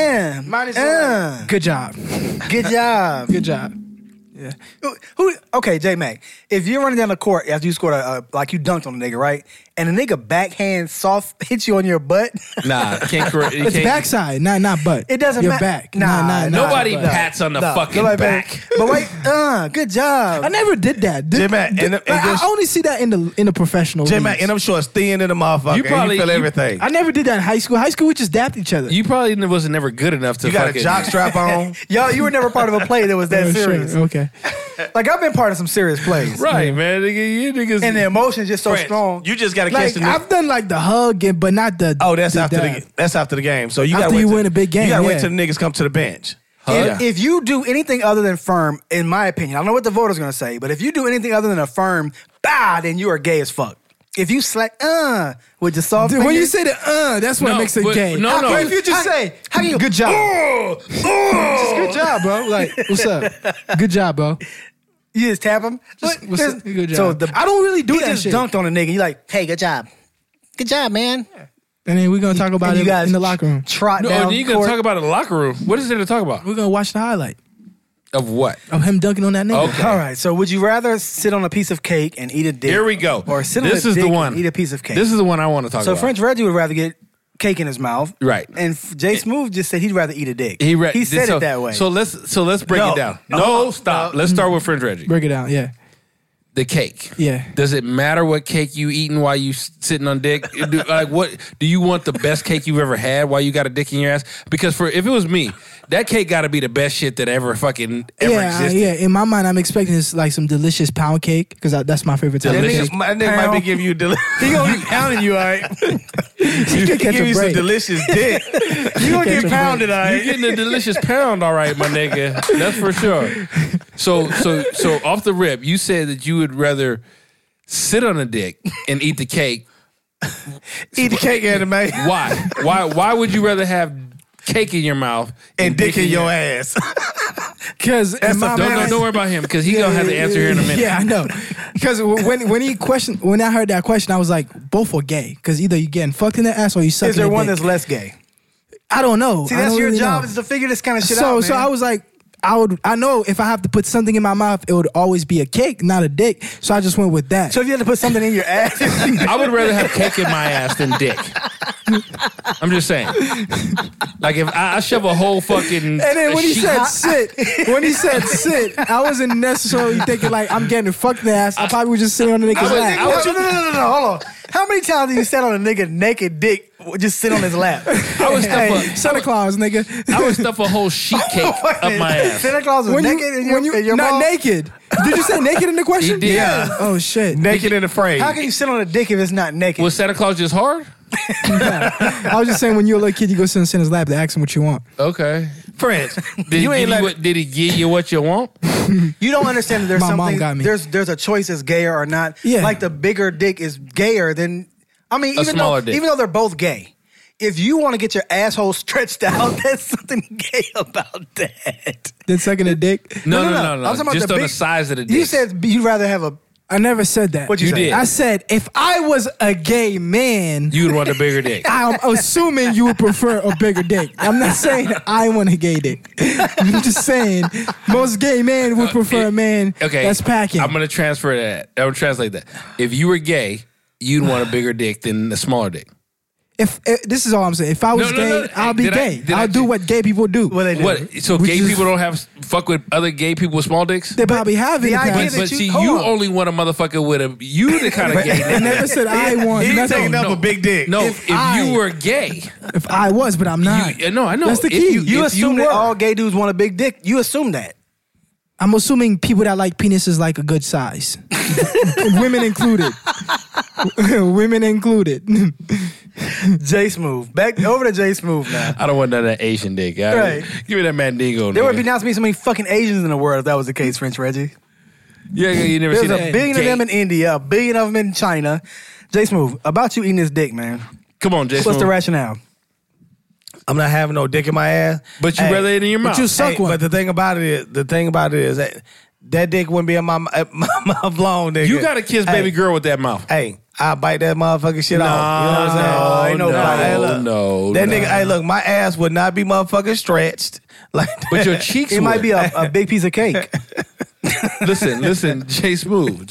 Good job. good job. Good job. Yeah. Okay, J Mac. If you're running down the court after you scored like you dunked on a nigga, right? And a nigga backhand soft hits you on your butt. Nah, can't correct. It's backside, not butt. It doesn't Your matter. back. Nah, Nobody nah. pats on the fucking Nobody back. But wait, good job. I never did that. J-Mac, I only see that in the professional. J-Mac, leagues. and I'm sure it's thin in the motherfucker. You probably- you feel you- everything. I never did that in high school. High school, we just dapped each other. You probably wasn't never good enough to You got fucking a jock strap on. Y'all, you were never part of a play that was that Oh, sure. serious. Okay. Like I've been part of some serious plays, Right, man. You niggas. and the emotion's just so French, strong. You just got to Like catch the nigga. I've done like the hug, but not the. Oh, that's after dab. that's after the game. So you After got to you win a big game, You got to wait yeah. till the niggas come to the bench. If you do anything other than firm, in my opinion, I don't know what the voters are gonna say, but if you do anything other than a firm, then you are gay as fuck. If you slack, with your soft Dude, when you fingers- say the that's what No, makes it but- gay. no, How no. can- If you just say, how can you good job. Just good job, bro. Like, what's up? Good job, bro. you just tap him. What's up? Good job. So I don't really do he that just shit. dunked on a nigga. You like, hey, good job, man. And then we're gonna talk about And it you guys in the locker room. Trot No, down. you gonna court. talk about it in the locker room. What is there to talk about? We're gonna watch the highlight Of what? of him dunking on that nigga. Okay. All right. So, would you rather sit on a piece of cake and eat a dick? Here we go. Or sit on This a is the dick one. and eat a piece of cake. This is the one I want to talk so about. French Reggie would rather get cake in his mouth, Right. And Jay Smooth just said he'd rather eat a dick. He said so, it that way. So let's break No. it down. No, stop. Let's start with French Reggie. Break it down. Yeah. The cake. Yeah. Does it matter what cake you eating while you sitting on dick? What do you want the best cake you've ever had while you got a dick in your ass? Because if it was me, that cake got to be the best shit that ever existed. Yeah. In my mind, I'm expecting this like some delicious pound cake because that's my favorite type of Delicious. cake. My nigga might be giving you he gonna be pounding you, all right? he can catch give a you some break. delicious dick. You gonna Catch get a pounded, all You're right? getting a delicious pound, all right, my nigga. That's for sure. So off the rip, you said that you would rather sit on a dick and eat the cake. Eat the cake, anime, Why? Why would you rather have cake in your mouth and dick in your ass. Because Don't worry about him because he gonna have to answer here in a minute. Yeah, I know. Because when I heard that question, I was like, both are gay. Because either you getting fucked in the ass or you sucking Is there a one dick. that's less gay? I don't know. See, I that's don't your really job know. is to figure this kind of shit So out, so man. I was like, I know if I have to put something in my mouth, it would always be a cake, not a dick. So I just went with that. So if you had to put something in your ass, I would rather have cake in my ass than dick. I'm just saying. Like if I shove a whole fucking. And then when he sheet- said sit, I wasn't necessarily thinking like I'm getting fucked in the ass. I probably was just sitting on the nigga's lap. No, hold on. How many times have you sat on a nigga naked dick just sit on his lap? I would stuff Santa Claus, nigga. I would stuff a whole sheet cake up my ass. Santa Claus was When naked in your not mouth? naked. Did you say naked in the question? He did. Yeah. Oh shit. Naked and afraid. How can you sit on a dick if it's not naked? Was Santa Claus just hard? I was just saying when you're a little kid, you go sit in Santa's lap to ask him what you want. Okay. French. Did he give you what you want? You don't understand that there's My mom something. got me. There's a choice as gayer or not. Yeah. Like the bigger dick is gayer than. I mean, A smaller dick. even though they're both gay, if you want to get your asshole stretched out, there's something gay about that. Then sucking a dick. No. I'm talking about Just the on the big- size of the dick. You said you'd rather have a. I never said that. What'd you say? did. I said if I was a gay man, You'd want a bigger dick. I'm assuming you would prefer a bigger dick. I'm not saying I want a gay dick. I'm just saying most gay men would prefer a man that's packing. I'm gonna transfer that. I'm gonna translate that. If you were gay, you'd want a bigger dick than a smaller dick. If this is all I'm saying. If I was No, gay, no. I'll be Did I- gay. did I I'll do ju- what gay people do. What they do? What? So Which gay is- people don't have fuck with other gay people with small dicks? They probably have in the the idea past. that But you- see, hold you on. only want a motherfucker with a you the kind of gay. I never said I want. He's nothing. taking up a big dick. No, if I- you were gay, If I was, but I'm not. no, I know. That's the If key. You if assume that were- all gay dudes want a big dick. You assume that. I'm assuming people that like penises like a good size. Women included. Women included. J Smooth. Back over to J Smooth now. I don't want none of that Asian dick. Right. Give me that Mandingo. There would nigga. be not so many fucking Asians in the world if that was the case, French Reggie. Yeah, you never see There's that. a billion of Gay- them in India, a billion of them in China. J Smooth, about you eating this dick, man. Come on, Jason. What's the rationale? I'm not having no dick in my ass. But you Hey, rather it in your mouth. you suck one. But the thing about it is that dick wouldn't be in my mouth long, nigga. You got to kiss baby Hey, girl with that mouth. Hey, I bite that motherfucking shit off. You know what I'm saying? ain't no bite. Hey, look, no. that nigga. Hey, look, my ass would not be motherfucking stretched like. But your cheeks It might would. be a big piece of cake. Listen, Jay Smooth.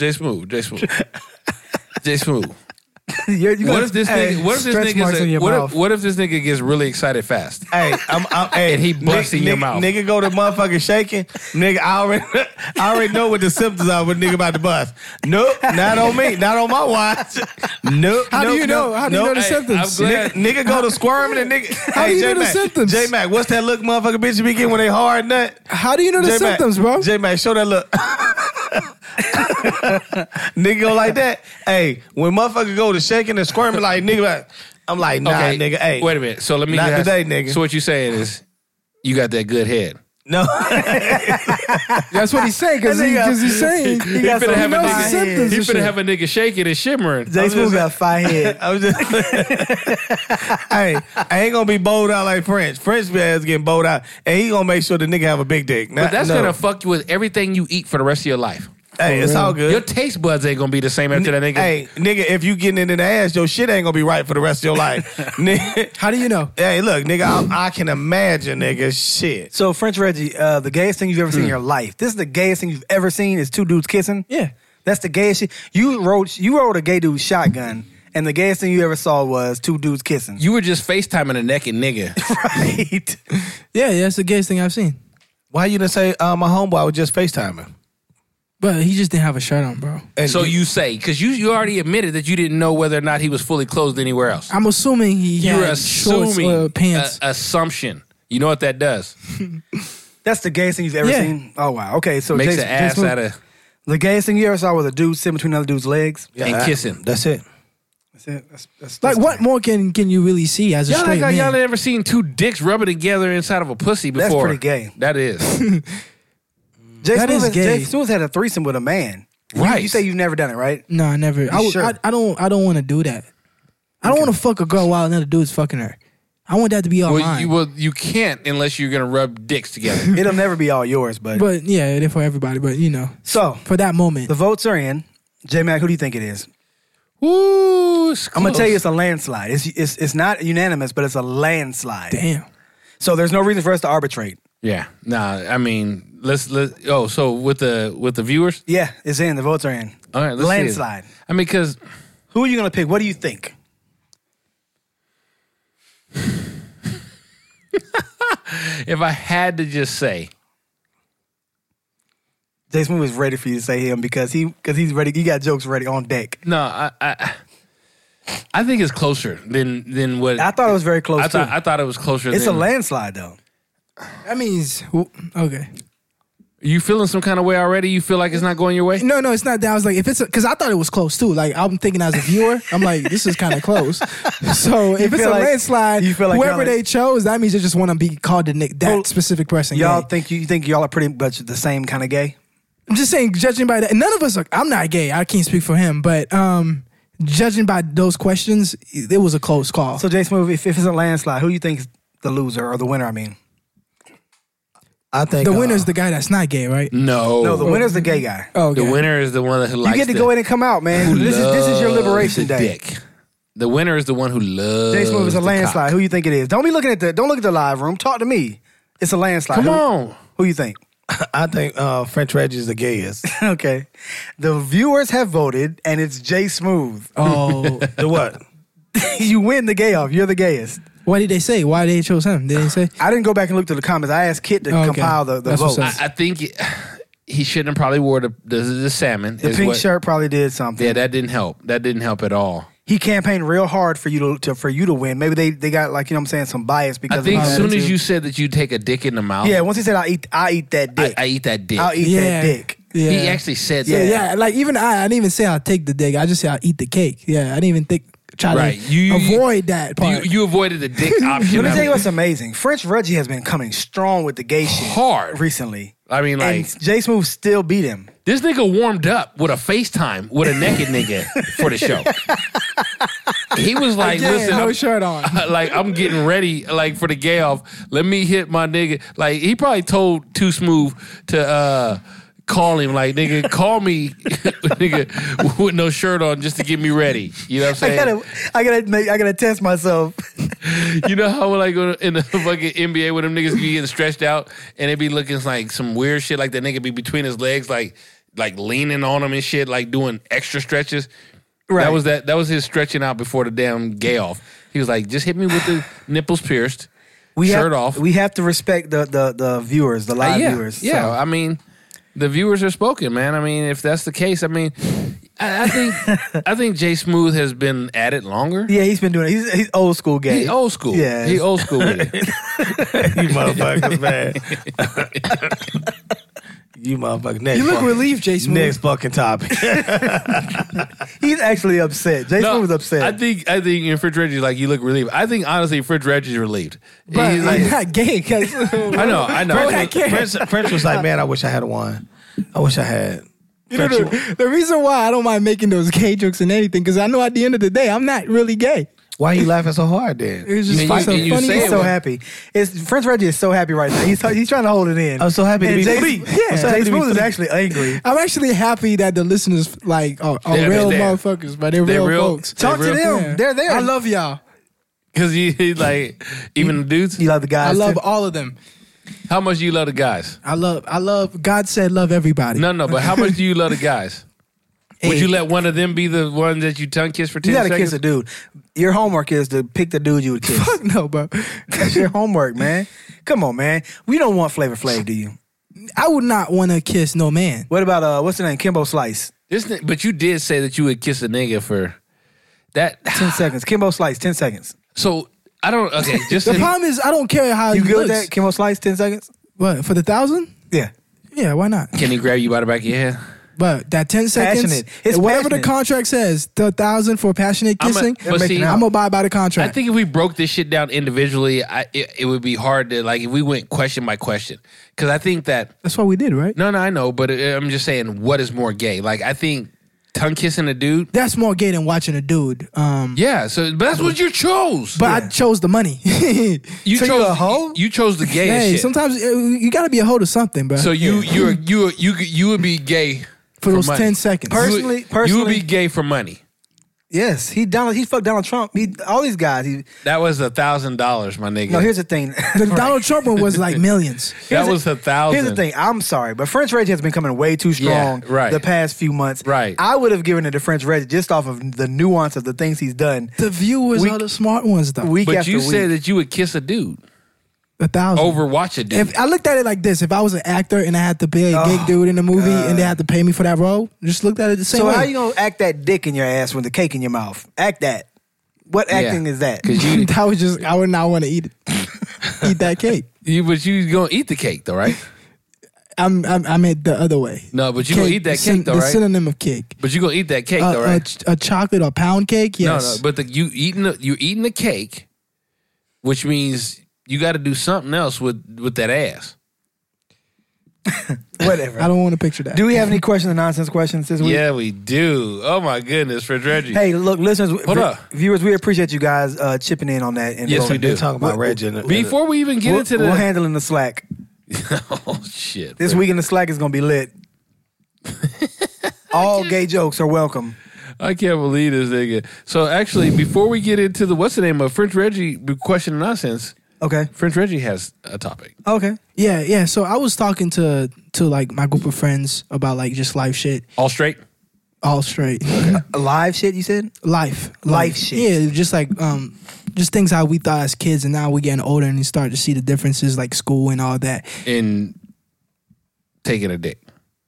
What if this What if this nigga gets really excited fast? Hey, And he busts in your mouth. Nigga go to motherfucking shaking. Nigga, I already know what the symptoms are when nigga about to bust. Nope, not on me, not on my watch. Nope. How do you know? How do you know the Hey, symptoms? I'm glad- Nigga go to squirming and nigga. How do you know the J-Mac, symptoms? J-Mac, what's that look motherfucking bitch you be getting when they hard nut? How do you know the J-Mac, symptoms, bro? J-Mac, show that look. Nigga go like that. Hey, when motherfucker go to shaking and squirming like nigga, I'm like, nah, nigga. Hey, wait a minute. So let me Not ask- today, nigga. So what you saying is, you got that good head. no. That's what he's saying because he's saying He got finna some have a knows nigga- fine symptoms. He and finna shit. have a nigga shaking and shimmering. J Smooth got fire head. I was just, hey, I ain't gonna be bowled out like French. French ass getting bowled out, and he gonna make sure the nigga have a big dick. But that's gonna fuck you with everything you eat for the rest of your life. Hey, it's all good. Your taste buds ain't gonna be the same after that nigga. Hey, nigga, if you getting it in the ass, your shit ain't gonna be right for the rest of your life. Nigga, How do you know? hey, look, nigga, I can imagine, nigga, shit. So French Reggie, the gayest thing you've ever seen in your life. This is the gayest thing you've ever seen is two dudes kissing. Yeah. That's the gayest shit. You rode a gay dude's shotgun, and the gayest thing you ever saw was two dudes kissing. You were just FaceTiming a naked nigga. Right. Yeah, that's the gayest thing I've seen. Why you didn't say my homeboy was just FaceTiming? But he just didn't have a shirt on, bro. And So you say, because you already admitted that you didn't know whether or not he was fully clothed anywhere else. I'm assuming he You're had shorts assuming or pants. assumption. You know what that does? That's the gayest thing you've ever Yeah. seen? Oh, wow. Okay, so Makes Jason, an ass Smooth, out of the gayest thing you ever saw was a dude sitting between another dude's legs. and kissing. That's it. That's it. That's Like, what more can you really see as a Y'all straight like man? y'all never seen two dicks rubbing together inside of a pussy before. That's pretty gay. That is. Jay That is Smooth, gay. Jay Smooth had a threesome with a man. Right. You say you've never done it, right? No, I never. sure? I don't want to do that. I don't want to fuck a girl while another dude's fucking her. I want that to be all mine. You can't unless you're gonna rub dicks together. It'll never be all yours, but But yeah, it is for everybody. But you know, so for that moment, the votes are in. J Mac, who do you think it is? Ooh, I'm gonna tell you, it's a landslide. It's not unanimous, but it's a landslide. damn. So there's no reason for us to arbitrate. Yeah. Nah. I mean, let's. Oh, so with the viewers. Yeah, it's in. The votes are in. All right. Let's see it. Landslide. I mean, because Who are you gonna pick? What do you think? If I had to just say, Jay Smooth is ready for you to say him because he's ready. He got jokes ready on deck. No, I think it's closer than what I thought it was very close. I thought it was closer. It's a landslide though. That means okay. You feeling some kind of way already? You feel like it's not going your way? No, it's not that. I was like, if it's because I thought it was close too. Like I'm thinking as a viewer, I'm like, this is kind of close. So if it's a landslide, you feel like whoever they chose, that means they just want to be called that specific person. Y'all gay. think y'all are pretty much the same kind of gay? I'm just saying, judging by that, none of us are. I'm not gay. I can't speak for him, but judging by those questions, it was a close call. So Jay Smooth, if it's a landslide, who do you think is the loser or the winner? I mean. I think the winner's the guy that's not gay, right? No, the winner's the gay guy. Oh, okay. The winner is the one who likes. You get to go in and come out, man. This is your liberation day. Dick. The winner is the one who loves. Jay Smooth is a landslide. Cock. Who you think it is? Don't look at the live room. Talk to me. It's a landslide. Come on. Who you think? I think French Reggie is the gayest. Okay, the viewers have voted, and it's Jay Smooth. Oh, The what? You win the gay off. You're the gayest. what did they say? Why they chose him? Did they say? I didn't go back and look to the comments. I asked Kit to compile the votes. I think he shouldn't have probably wore the salmon. The pink shirt probably did something. Yeah, that didn't help. That didn't help at all. He campaigned real hard for you to win. Maybe they got like, you know what I'm saying, some bias because I think of his as soon attitude. as you said that you take a dick in the mouth. Yeah, once he said I eat that dick. I eat that dick. I'll eat that dick. Yeah. He actually said that. Yeah. Like even I didn't even say I'll take the dick. I just say I'll eat the cake. Yeah, I didn't even try to avoid that part. You avoided the dick option. Let me tell you what's amazing. French Reggie has been coming strong with the gay shit hard recently. I mean, like, and Jay Smooth still beat him. This nigga warmed up with a FaceTime with a naked nigga for the show. He was like, listen, no shirt on. Like, I'm getting ready, like, for the gay off. Let me hit my nigga. Like, he probably told Too Smooth to call him, like, nigga, call me, nigga, with no shirt on just to get me ready. You know what I'm saying? I gotta test myself. You know how when I go in the fucking NBA when them niggas be getting stretched out and they be looking like some weird shit, like that nigga be between his legs, like leaning on him and shit, like doing extra stretches. Right. That was his stretching out before the damn gay off. He was like, just hit me with the nipples pierced, shirt off. We have to respect the viewers, the live viewers. Yeah, so. I mean, the viewers are spoken, man. I mean, if that's the case, I mean, I think Jay Smooth has been at it longer. Yeah, he's been doing it. He's old school gay. He's old school. Yeah. He old school with it. You motherfuckers, man. You motherfuckers. Next You look relieved, Jay Smooth. Next fucking topic. He's actually upset. Jay Smooth was upset. I think in French Reggie's like, you look relieved. I think honestly, French Reggie's relieved. But He's I'm like, not gay because I know. French was like, man, I wish I had one. I wish I had. the reason why I don't mind making those gay jokes and anything because I know at the end of the day I'm not really gay. Why are you laughing so hard then? It was just Man, so you funny. say He's it so was- happy. French Reggie is so happy right now. He's trying to hold it in. I'm so happy to And be Jay, free. Yeah, I'm so Jay happy to be Smooth is free. actually angry. I'm actually happy that the listeners like are They're real there. motherfuckers, but they're They're real real. folks. Talk to real them. Yeah. They're there. I love y'all. Because he like, even the dudes. You love the guys. I love too? all of them. How much do you love the guys? I love. God said love everybody. No, but how much do you love the guys? Would Hey. you let one of them be the one that you tongue kiss for 10 You gotta seconds? kiss a dude. Your homework is to pick the dude you would kiss. Fuck no, bro. That's your homework, man. Come on, man. We don't want Flavor Flav, do you? I would not want to kiss no man. What about what's the name? Kimbo Slice. But you did say that you would kiss a nigga for that. 10 seconds. Kimbo Slice, 10 seconds. So I don't. Okay, just The problem is I don't care how You he good with looks. that? Kimbo Slice, 10 seconds? What for the 1,000? Yeah. Yeah, why not? can he grab you by the back of your head? But that 10 seconds, Passionate. It's whatever passionate. the contract says, the 1,000 for passionate kissing, but see, I'm gonna buy by the contract. I think if we broke this shit down individually, it would be hard to like if we went question by question. Because I think that that's what we did, right? no, I know, but I'm just saying, what is more gay? Like I think tongue kissing a dude. That's more gay than watching a dude. Yeah, so but that's what you chose. But I chose the money. you So chose you a hoe? You chose the gayest Hey, shit. sometimes you gotta be a hoe to something, bro. So you would be gay for those money. 10 seconds. Personally- you would be gay for money. Yes. He fucked Donald Trump. All these guys. That was $1,000, my nigga. No, here's the thing. The Donald Trump one was like millions. that was $1,000. Here's the thing. I'm sorry, but French Reggie has been coming way too strong Yeah, right. the past few months. Right. I would have given it to French Reggie just off of the nuance of the things he's done. The viewers Week- are the smart ones, though. Week But after you week. said that you would kiss a dude. 1,000. Overwatch a dude. If I looked at it like this, if I was an actor and I had to be a gig dude in the movie and they had to pay me for that role, just looked at it the same way. So how you gonna act that dick in your ass with the cake in your mouth? Act that. What acting is that? That was just, I would not want to eat it. Eat that cake. But you gonna eat the cake though, right? I meant the other way. No, but you gonna eat that cake though, right? The synonym of cake. But you gonna eat that cake though, right? A chocolate or pound cake, yes. No, but you're eating the cake, which means you got to do something else with that ass. Whatever. I don't want to picture that. Do we have any questions or nonsense questions this week? Yeah, we do. Oh my goodness, French Reggie. Hey, look, listeners, Hold up. viewers, we appreciate you guys chipping in on that. And Yes, we do. Talking about Reggie. Before we even get into we'll handle in the Slack. Oh shit! This week in the Slack is gonna be lit. All gay jokes are welcome. I can't believe this nigga. So actually, before we get into the what's the name of French Reggie question and nonsense, Okay. French Reggie has a topic. Okay. Yeah. So I was talking to like my group of friends about like just life shit. All straight. All straight. Live shit, you said? Life shit. Yeah, just like just things how we thought as kids, and now we're getting older and you start to see the differences, like school and all that. In taking a dick.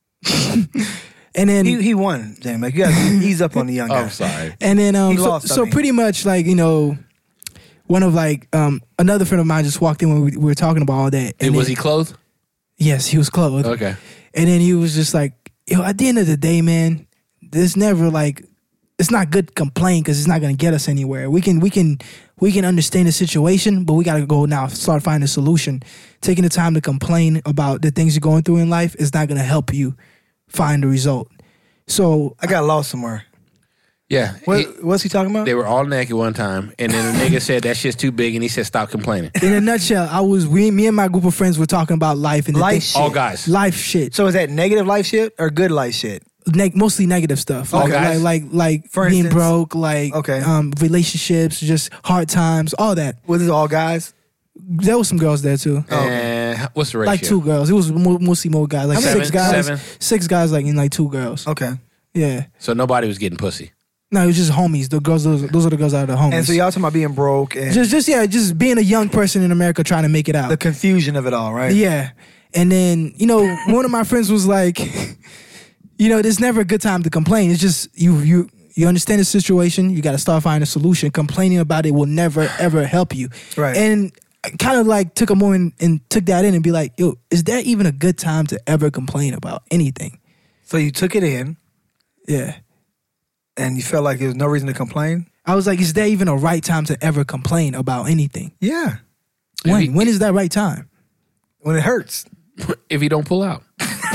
And then he won, Jamie. Like, you gotta ease up on the young guy. I'm sorry. And then He lost, so pretty much like, you know, one of like another friend of mine just walked in when we were talking about all that. And was he clothed? Yes, he was clothed. Okay. And then he was just like, yo, at the end of the day, man, there's never like, it's not good to complain because it's not going to get us anywhere. We can understand the situation, but we got to go now, start finding a solution. Taking the time to complain about the things you're going through in life is not going to help you find the result. So I got lost somewhere. Yeah. What's he talking about? They were all naked one time, and then the nigga said that shit's too big, and he said stop complaining. In a nutshell, me and my group of friends were talking about life and life shit. All guys. Life shit. So is that negative life shit or good life shit? Mostly negative stuff. All guys? Like For being instance? broke, like relationships, just hard times, all that. Was this all guys? There was some girls there too. And what's the ratio? Like 2 girls. It was mostly more guys. Like Seven? 6 guys. Seven? 6 guys, like in like 2 girls. Okay. Yeah. So nobody was getting pussy. No, it was just homies. The girls, those are the girls out of the homies. And so y'all talking about being broke and just being a young person in America trying to make it out. the confusion of it all, right? Yeah. And then, you know, one of my friends was like, you know, there's never a good time to complain. It's just you understand the situation. You got to start finding a solution. Complaining about it will never, ever help you. Right. And I kind of like took a moment and took that in and be like, yo, is there even a good time to ever complain about anything? So you took it in Yeah. and you felt like there was no reason to complain? I was like, is there even a right time to ever complain about anything? Yeah. When is that right time? When it hurts. If you don't pull out.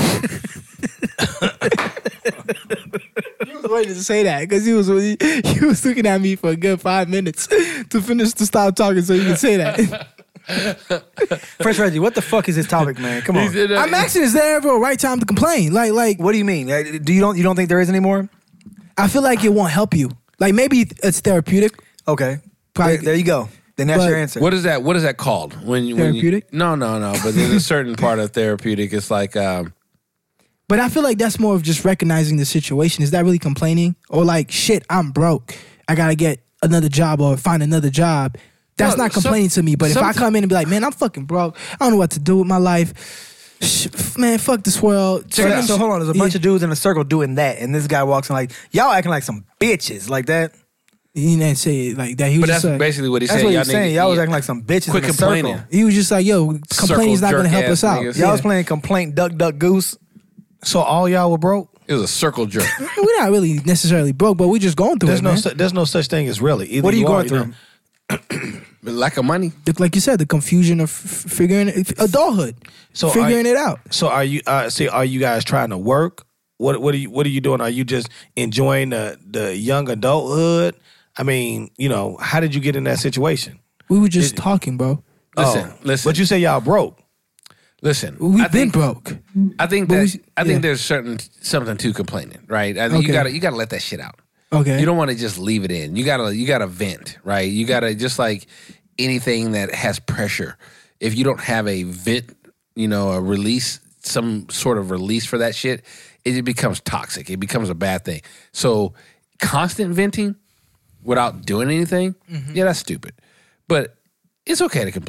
He was waiting to say that because he was looking at me for a good 5 minutes to stop talking so he could say that. Fresh Reggie, what the fuck is this topic, man? Come on. I'm asking, is there ever a right time to complain? Like, What do you mean? You don't think there is anymore? I feel like it won't help you. Like maybe it's therapeutic. Okay. Probably- There you go. Then that's But- your answer. What is that? What is that called? When Therapeutic? No. But there's a certain part of therapeutic. It's like But I feel like that's more of just recognizing the situation. Is that really complaining? Or like, shit, I'm broke. I gotta get another job or find another job. That's No, not complaining to me. But if I come in and be like, man, I'm fucking broke. I don't know what to do with my life. Man, fuck this world. So hold on, there's a bunch of dudes in a circle doing that, and this guy walks in like, y'all acting like some bitches like that. He didn't say it like that. He was but just that's like, basically what he That's said. what Y'all he's saying. niggas- Y'all was acting like some bitches Quit in a complaining. circle. he was just like, yo, complaining's not gonna help jerk us out. ass niggas. Y'all was playing complaint duck duck goose. So all y'all were broke? It was a circle jerk. We're not really necessarily broke, but we just going through There's it, man. there's no such thing as really. Either What are you going or through? Lack of money. Like you said, the confusion of figuring it, adulthood. So figuring it out. So are you? Are you guys trying to work? What are you doing? Are you just enjoying the young adulthood? I mean, you know, how did you get in that situation? We were just talking, bro. Listen. But you say y'all broke. Listen. We've been broke. I think But that I think there's something to complaining, right? I think you gotta let that shit out. Okay. You don't want to just leave it in. You gotta vent, right? You gotta, just like anything that has pressure. If you don't have a vent, a release, some sort of release for that shit, it becomes toxic. It becomes a bad thing. So constant venting without doing anything, yeah, that's stupid. But it's okay to complain.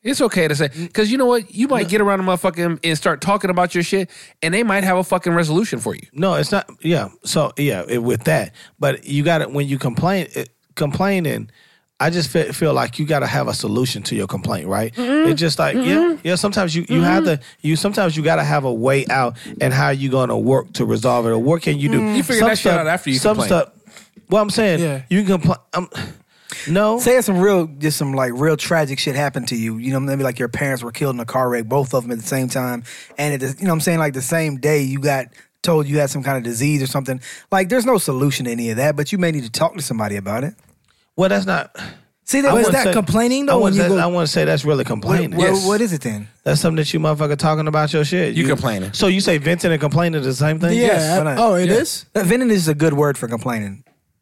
It's okay to say, because you know what? You might get around a motherfucker and start talking about your shit, and they might have a fucking resolution for you. No, it's not. Yeah. So with that, but you got to when you complaining. I just feel like you got to have a solution to your complaint, right? It's just like sometimes you have to sometimes you got to have a way out and how you going to work to resolve it, or what can you do? You figure that shit out after you complain. Stuff. Well, I'm saying you can complain. No. Say it's some real tragic shit happened to you. You know, maybe like your parents were killed in a car wreck, both of them at the same time, and you know what I'm saying, like the same day you got told you had some kind of disease or something. Like, there's no solution to any of that, but you may need to talk to somebody about it. Well, that's not. See, is that complaining though? I want to say that's really complaining. What is it then? That's something that you motherfucker talking about your shit. You complaining. So you say venting and complaining is the same thing? Yeah. Yes. It is? Venting is a good word for complaining.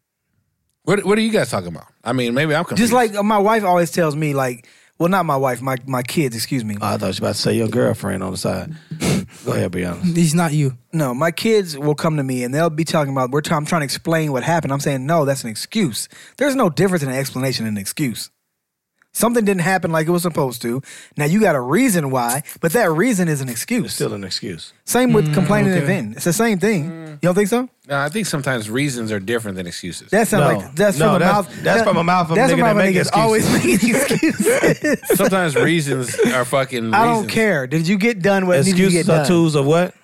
What are you guys talking about? I mean, maybe I'm confused. Just like my wife always tells me, like, well, not my wife, my kids, excuse me. Oh, I thought you were about to say your girlfriend on the side. Go ahead, be honest. He's not you. No, my kids will come to me and they'll be talking about, I'm trying to explain what happened. I'm saying, no, that's an excuse. There's no difference in an explanation and an excuse. Something didn't happen like it was supposed to. Now, you got a reason why, but that reason is an excuse. It's still an excuse. Same with complaining and venting. It's the same thing. You don't think so? No, I think sometimes reasons are different than excuses. That sounds like that's from a mouth. That's from a mouth of a nigga that make excuses. Always making excuses. Sometimes reasons are fucking reasons. I don't care. Did you get done what needed to get Excuses done? are tools of what?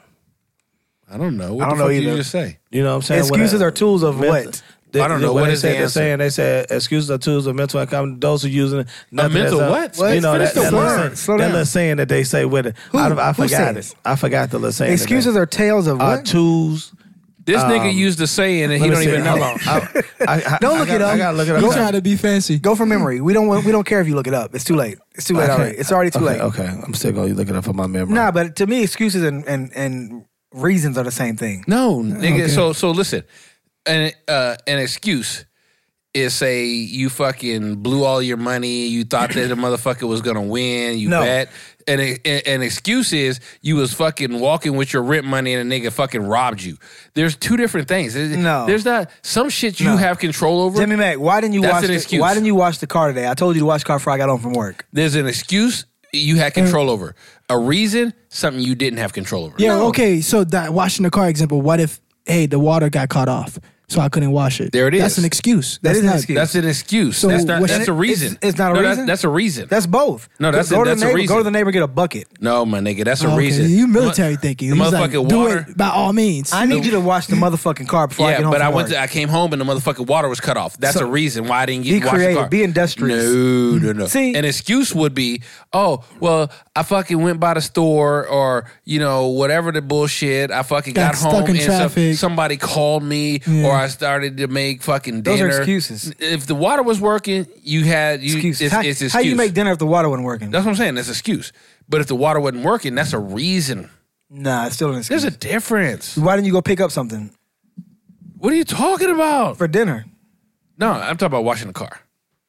I don't know. What I don't the know fuck did either. you just say? You know what I'm saying? Excuses are tools of what? I don't know. What is the answer? They said excuses are tools of mental and those who using mental what? You know Finish the word. Slow that down. little saying that they say with it. I Who forgot said it. it? I forgot the little saying. Excuses are tales of what? Tools. This nigga used the saying and he don't even know. Don't look it up. I gotta look it up. He's trying to be fancy. Go from memory. We don't care if you look it up. It's too late. It's too late already. It's already too late. Okay, I'm still gonna look it up for my memory. Nah, but to me, excuses and reasons are the same thing. No, nigga. So listen, an excuse is say you fucking blew all your money, you thought that the motherfucker was gonna win, you bet. And an excuse is you was fucking walking with your rent money and a nigga fucking robbed you. There's two different things. No. There's not some shit you have control over. Jimmy Mac, why didn't you That's watch an excuse. why didn't you watch the car today? I told you to watch the car before I got home from work. There's an excuse you had control over. A reason, something you didn't have control over. Yeah, okay. So that washing the car example, what if, hey, the water got cut off, so I couldn't wash it? There it is. That's an excuse. That is an not- excuse. That's an excuse. So that's not. what- That's a reason. It's not a reason? That's a reason. That's both. No, that's go a to the neighbor, reason. Go to the neighbor and get a bucket. No, my nigga, that's a Okay, reason. you military thinking. The He's like, motherfucking do water. it by all means. I need you to wash the motherfucking car before I get Yeah, home but from work. I came home and the motherfucking water was cut off. That's So, a reason why I didn't get be to wash the creative, car. be industrious. No. See- an excuse would be, oh, well, I fucking went by the store or, whatever the bullshit. I fucking got Got stuck home in and traffic. somebody called me or I started to make fucking Those dinner. are excuses. If the water was working, Excuses. it's excuse. How you make dinner if the water wasn't working? That's what I'm saying. That's an excuse. But if the water wasn't working, that's a reason. Nah, it's still an excuse. There's a difference. Why didn't you go pick up something What are you talking about? for dinner? No, I'm talking about washing the car.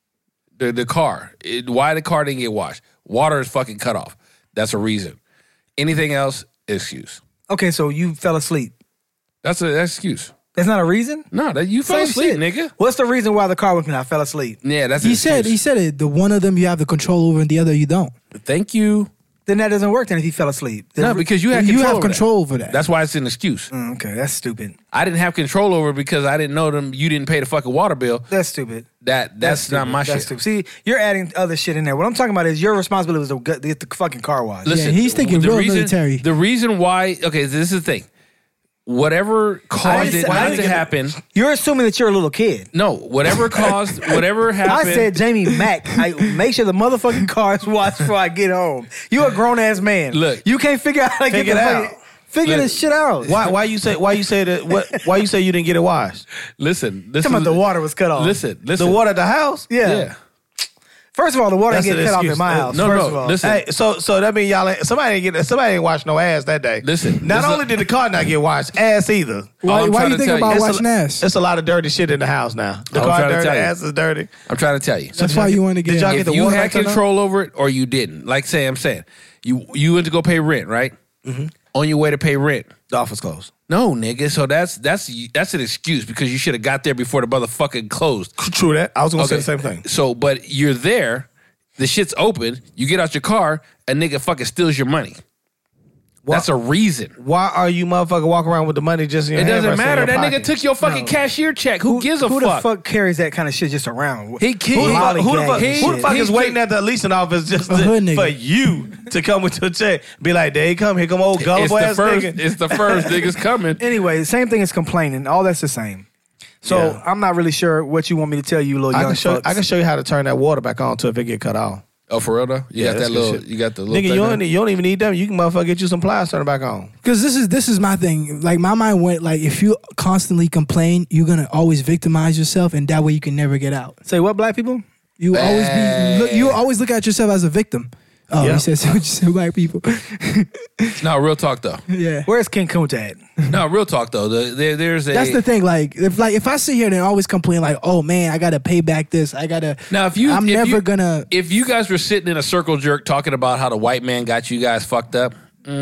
The car. Why the car didn't get washed? Water is fucking cut off. That's a reason. Anything else, excuse. Okay, so you fell asleep. That's an excuse. That's not a reason? No, that you fell Same asleep, shit. nigga. What's the reason why the car went and I fell asleep? Yeah, that's an he said excuse. it. The one of them you have the control over and the other you don't. Thank you. Then that doesn't work then if he fell asleep. No, because you had You control have over control that. over that. That's why it's an excuse. Okay, that's stupid. I didn't have control over it because I didn't know them. You didn't pay the fucking water bill. That's stupid. That's not stupid. my That's shit. stupid. See, you're adding other shit in there. What I'm talking about is your responsibility was to get the fucking car washed. Listen, he's thinking the real reason, military. The reason why, okay, this is the thing. Whatever caused it not to happen. You're assuming that you're a little kid. No, whatever I happened. said, Jamie Mack, make sure the motherfucking car is washed before I get home. You a grown ass man. Look. You can't figure out how to get Figure the it fucking- out. Figure Look. this shit out. Why you say that? Why you say you didn't get it washed? Listen, Talking about the water was cut off. Listen. The water at the house? Yeah. First of all, the water ain't That's getting an cut off excuse. at my house. No, first no, of all. listen. Hey, so that means somebody ain't washed no ass that day. Listen, Not this only did the car not get washed, ass either. Why I'm why trying you to think tell about you. washing ass? It's a lot of dirty shit in the house now. The I'm car trying to dirty, tell you. ass is dirty. I'm trying to tell you. That's why you want to get Did y'all out. get If the you water had back turned on? control over it or you didn't, like say I'm saying, you went to go pay rent, right? On your way to pay rent. The office closed. No, nigga. So that's an excuse because you should have got there before the motherfucking closed. True that. I was going to say the same thing. So, but you're there. the shit's open. You get out your car, a nigga fucking steals your money. That's a reason. Why are you motherfucker walking around with the money just in your It hand doesn't versus in matter. your That pocket? nigga took your fucking cashier check. Who gives a Who fuck? the fuck carries that kind of shit just around? Who the fuck is waiting at the leasing office just A hood nigga. for you to come with your check? Be like, there he come. Here come old gullible ass nigga. It's the first niggas coming. Anyway, same thing as complaining. All that's the same. So Yeah. I'm not really sure what you want me to tell you, little I young can fucks. show you how to turn that water back on too if it get cut off. Oh, for real though? You got that's that good little. shit. You got the little. Nigga, thing you don't even need them. You can motherfucker get you some pliers, turn it back on. Because this is my thing. Like my mind went like, if you constantly complain, you're gonna always victimize yourself, and that way you can never get out. Say what, black people? You always look at yourself as a victim. Oh, Yeah. you said what you said, black people. No, real talk though. Yeah. Where's King Kunta at? No, real talk though. There's a. That's the thing. Like if I sit here and always complain, like, oh man, I gotta pay back this. I gotta. Now, if I'm never gonna. If you guys were sitting in a circle jerk talking about how the white man got you guys fucked up,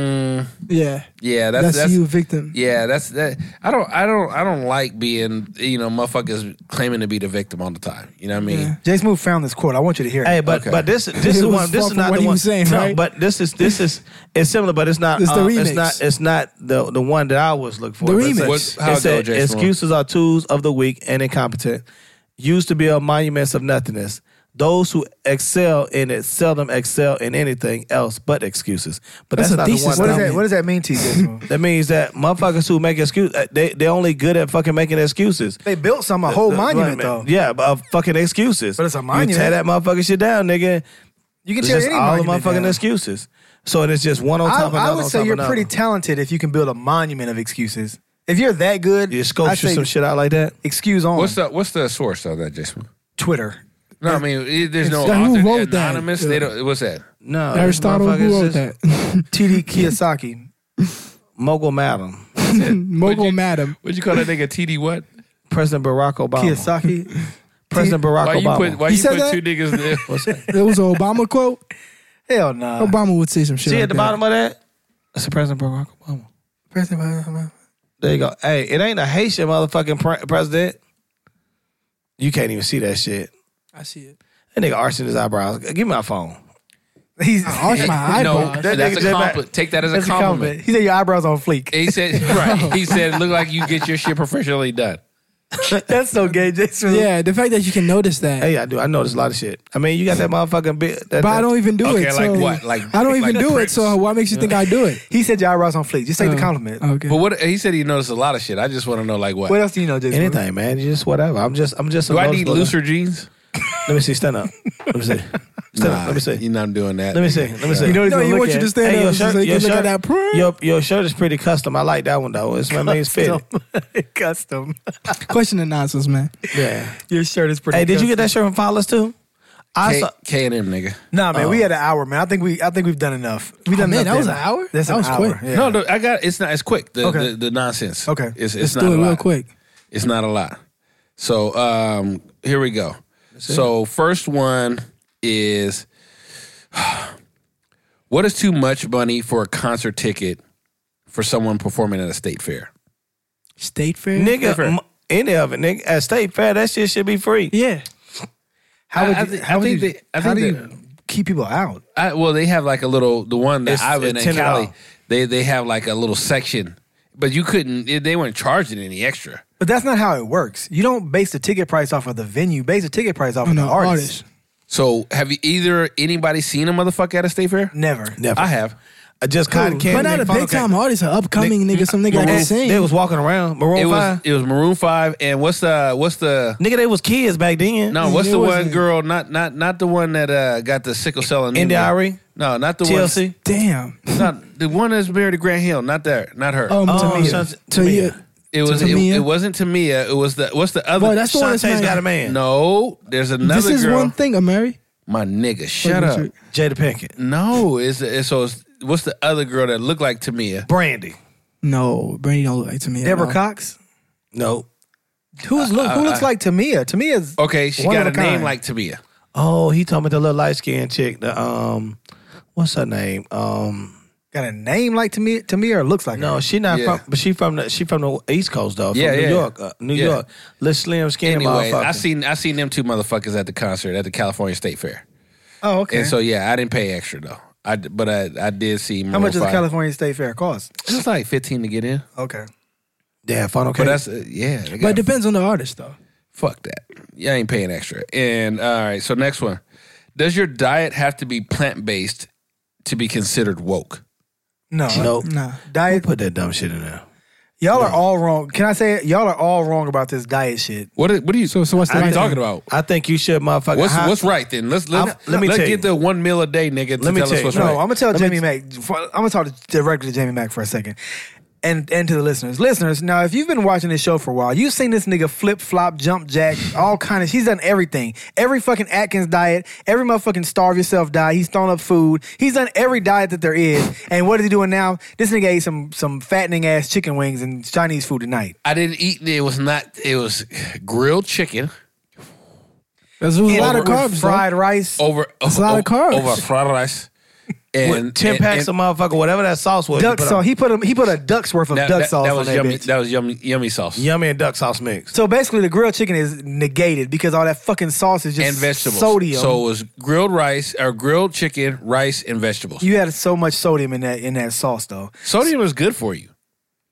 Yeah. yeah, that's you, victim. Yeah, that's that. I don't like being motherfuckers claiming to be the victim all the time. You know what I mean? Yeah. Jay Smooth found this quote. I want you to hear it. Hey, but Okay. but this It is was one. This far is from not what the he one. was saying, no, right? but this is it's similar, but it's not. It's the remix. It's not the one that I was looking for. The But it remix. said- How It it said go, Jay Small? excuses are tools of the weak and incompetent, used to build monuments of nothingness. Those who excel in it seldom excel in anything else but excuses. But That's that's a not the thesis, one. What though. does that? What does that mean to you, Jay Smooth? That means that motherfuckers who make excuses, they're only good at fucking making excuses. They built a whole monument though. Yeah, of fucking excuses. But it's a You monument. tear that motherfucking shit down, nigga. You can It's tear just any all the monument motherfucking down. excuses. So it's just one on top of another. I would on say top you're of pretty another. talented if you can build a monument of excuses. If you're that good, You I'd sculpture say some shit out like that. excuse on What's the source of that, Jason? Twitter. No, I mean there's no Who author, wrote that? anonymous. They don't. What's that? No, Aristotle, motherfuckers who wrote just- that? T.D. Kiyosaki. Mogul Madam, Mogul Madam. What'd you call that nigga? TD what? President Barack Obama. Kiyosaki. President Barack Why you Obama. put He said two that? niggas there? What's that? It was an Obama quote. Hell no. Obama would say some shit. See like at the that. bottom of that? That's the President Barack Obama. There you go. Hey, it ain't a Haitian motherfucking president. You can't even see that shit. I see it. That nigga arching his eyebrows. Give me my phone. He's Arch my No, eyebrows. that's nigga a J-Mac- compliment. Take that as a that's a compliment. compliment. He said your eyebrows on fleek. He said, right. He said, look like you get your shit professionally done. That's so gay, Jason. Yeah, the fact that you can notice that. Hey, I do. I notice a lot of shit. I mean, you got that motherfucking bit. But I don't even do Okay, it. like So what? Like I don't even like do it. Prince. So what makes you think I do it? He said your eyebrows on fleek. Just take the compliment. Okay. But what he said, he noticed a lot of shit. I just want to know, like, what? What else do you know, Jason? Anything, man. You just whatever. I'm just. Do I need looser jeans? Let me see. Stand up. Let me see. Stand up. Let me see. You're not doing that. Let me see. Let me see. You know what he's No, gonna you look want you at? to stand Hey, up so you can look at that print. your shirt is pretty custom. I like that one though. It's my main fitted. Custom. Question and nonsense, man. Yeah. Your shirt is pretty. Hey, did you custom. get that shirt from Follows too? I saw. K&M, nigga. Nah, man, we had an hour, man. I think we've done enough. We done man, enough. that was then. an hour? That's That an was hour. quick. Yeah. No, I got it's not. It's quick. Okay. The nonsense. Okay. It's Let's not do a it real lot. quick. It's not a lot. So here we go. So first one is, what is too much money for a concert ticket for someone performing at a state fair? State fair? Nigga, Fair. any of it, nigga. At State Fair, that shit should be free. Yeah. How would I you? think- How I would think you? they- I How do think you keep people out? Well, they have like a little, the one that It's Ivan and $10. Cali, they have like a little section, but you couldn't, they weren't charging any extra. But that's not how it works. You don't base the ticket price off of the venue. Base the ticket price off of the artist. So have you anybody seen a motherfucker at a state fair? Never. Never. I have. Just cotton candy. But not a funnel big time cake. artist, an upcoming nigga, some nigga that can sing. They was walking around. Maroon 5. It was Maroon 5 and what's the Nigga, they was kids back then. no, what's It the one wasn't- girl, not the one that got the sickle cell anemia. India.Arie. No, not the TLC. Damn. one. Not the one that's married to Grant Hill, not her. Oh, Tamia. Tamia. It was Tamia? it wasn't Tamia. It was what's the other? Boy, that's the one that's Shantae's married. got a man. No, there's another This is girl. one thing, Amari. My nigga, shut up. Jada Pinkett. No, it's what's the other girl that looked like Tamia? Brandy. No, Brandy don't look like Tamia. Deborah no. Cox. No. Who looks like Tamia? Tamia's Okay, she one got of a name kind. like Tamia. Oh, he talking about the little light skinned chick. The what's her name? Got a name like Tamia or looks like No, her? she not Yeah. from. But she from the East Coast though. From Yeah, New yeah. York. New Yeah. York. Little slim skinny Anyway, motherfucker. I seen them two motherfuckers at the concert at the California State Fair. Oh, okay. And so I didn't pay extra though. I did see. How much does the California State Fair cost? It was like $15 to get in. Okay. Damn, funnel cake. But that's they But got- it depends on the artist, though. fuck that. You ain't paying extra. And all right, so next one. Does your diet have to be plant-based to be considered woke? No. Nope. Nah. Diet. Put that dumb shit in there. Y'all are all wrong. Can I say it? Y'all are all wrong about this diet shit. What are you? So what's the what are right you talking thing? about? I think you should, motherfucker. What's right then? Let's let me let's tell get you. the 1 meal a day nigga to Let me tell tell us you. what's No, right. I'm gonna tell Jamie Mack. I'm gonna talk directly to Jamie Mack for a second, and to the listeners. Listeners, now if you've been watching this show for a while, you've seen this nigga flip flop, jump jack, all kind of. He's done everything. Every fucking Atkins diet, every motherfucking starve yourself diet. He's thrown up food. He's done every diet that there is. And what is he doing now? This nigga ate some fattening ass chicken wings and Chinese food tonight. I didn't eat. It was grilled chicken There's a lot of With carbs, fried rice. over That's a lot of carbs. over fried rice and With 10 packs of motherfucker, whatever that sauce was. Duck you put sauce. on. He put a duck's worth of duck sauce that on was that yummy. bitch. That was yummy sauce Yummy and duck sauce mix. So basically, the grilled chicken is negated because all that fucking sauce is just and vegetables. sodium. So it was grilled rice or grilled chicken, rice, and vegetables. You had so much sodium in that sauce, though. Sodium is good for you.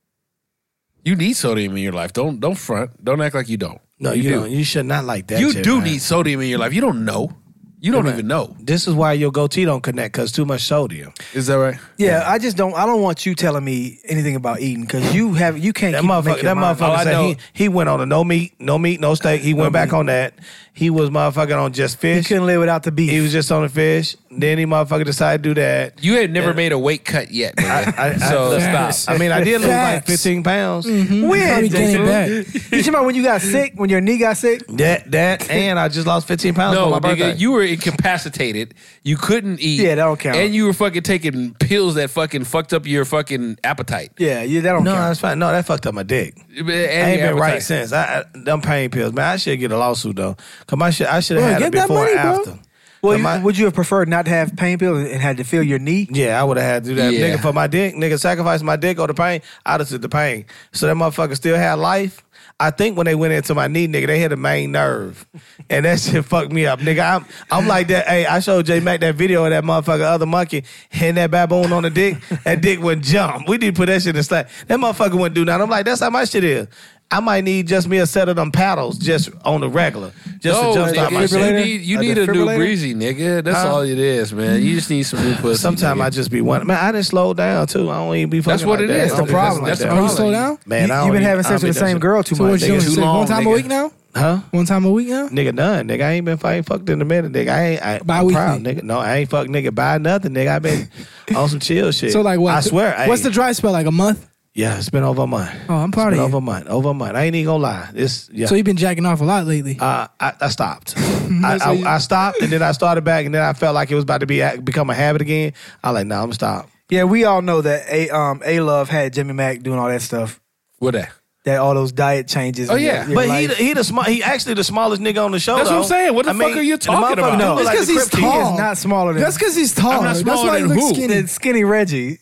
You need sodium in your life. Don't front. Don't act like you don't. No, you don't. You should not like that You shit, do man. need sodium in your life. You don't know. You don't man. even know. This is why your goatee don't connect, because too much sodium. Is that right? Yeah, I don't want you telling me anything about eating because you can't That keep motherfucker, make your mind. All that I motherfucker said know- he went on a no meat, no steak. He went back on that. He was motherfucking on just You fish. couldn't live without the beef. He was just on the fish. Then he motherfucker decided to do that. You had never made a weight cut yet, nigga. so Facts. stop. I mean, I did lose like Facts. 15 pounds. when? Probably gain it back. You talking about when you got sick, when your knee got sick? That, and I just lost 15 pounds No, for my birthday. nigga, you were incapacitated. You couldn't eat. Yeah, that don't count. And you were fucking taking pills that fucking fucked up your fucking appetite. Yeah, that don't no, count. that's fine. No, that fucked up my dick. And I ain't your been right appetite. since. Them pain pills, man. I should get a lawsuit though, cause I should have Bro, had get it that before money, or bro. after. Well, would you have preferred not to have pain pills and had to feel your knee? Yeah, I would have had to do that. Yeah. Nigga, for my dick, nigga, sacrifice my dick or the pain, I'd have took the pain. So that motherfucker still had life. I think when they went into my knee, nigga, they hit the main nerve. And that shit fucked me up. Nigga, I'm like that. Hey, I showed J Mac that video of that motherfucker, other monkey, hitting that baboon on the dick. That dick wouldn't jump. We need to put that shit in slack. That motherfucker wouldn't do nothing. I'm like, that's how my shit is. I might need just me a set of them paddles just on the regular. Just No, to jump start my nigga, shit. you A need a new defibrillator? breezy, nigga. That's all it is, man. You just need some new pussy. Sometimes nigga. I just be one. Man, I didn't slow down too. I don't even be fucking That's what like it that. is. I don't That's be the fucking problem. That's the like Oh, that. you slow down? Man, You've been having sex with the same girl too So much. what you doing? too Say long, one time nigga. a week now? Huh? One time a week now? Nigga, none. Nigga, I ain't been fucked in a minute, nigga. I'm Bi-weekly. proud, nigga. No, I ain't fucked nigga by nothing, nigga. I been on some chill shit. So like what? I swear. What's hey, the dry spell? Like a month? Yeah, it's been over a month. Oh, I'm proud It's been of you. over a month. I ain't even gonna lie. Yeah. So you've been jacking off a lot lately. I stopped. That's what you- I stopped, and then I started back, and then I felt like it was about to become a habit again. I like, nah, I'm gonna stop. Yeah, we all know that A Love had Jimmy Mack doing all that stuff. What that? That all those diet changes. Oh, in yeah. your But life. he actually the smallest nigga on the show. That's what though. I'm saying. What the fuck are you the talking motherfucker about? do look It's like 'cause the he's Krypton. He tall. is not smaller than. That's because he's tall. I'm not That's smaller why he than looks who? skinny. Than skinny Reggie.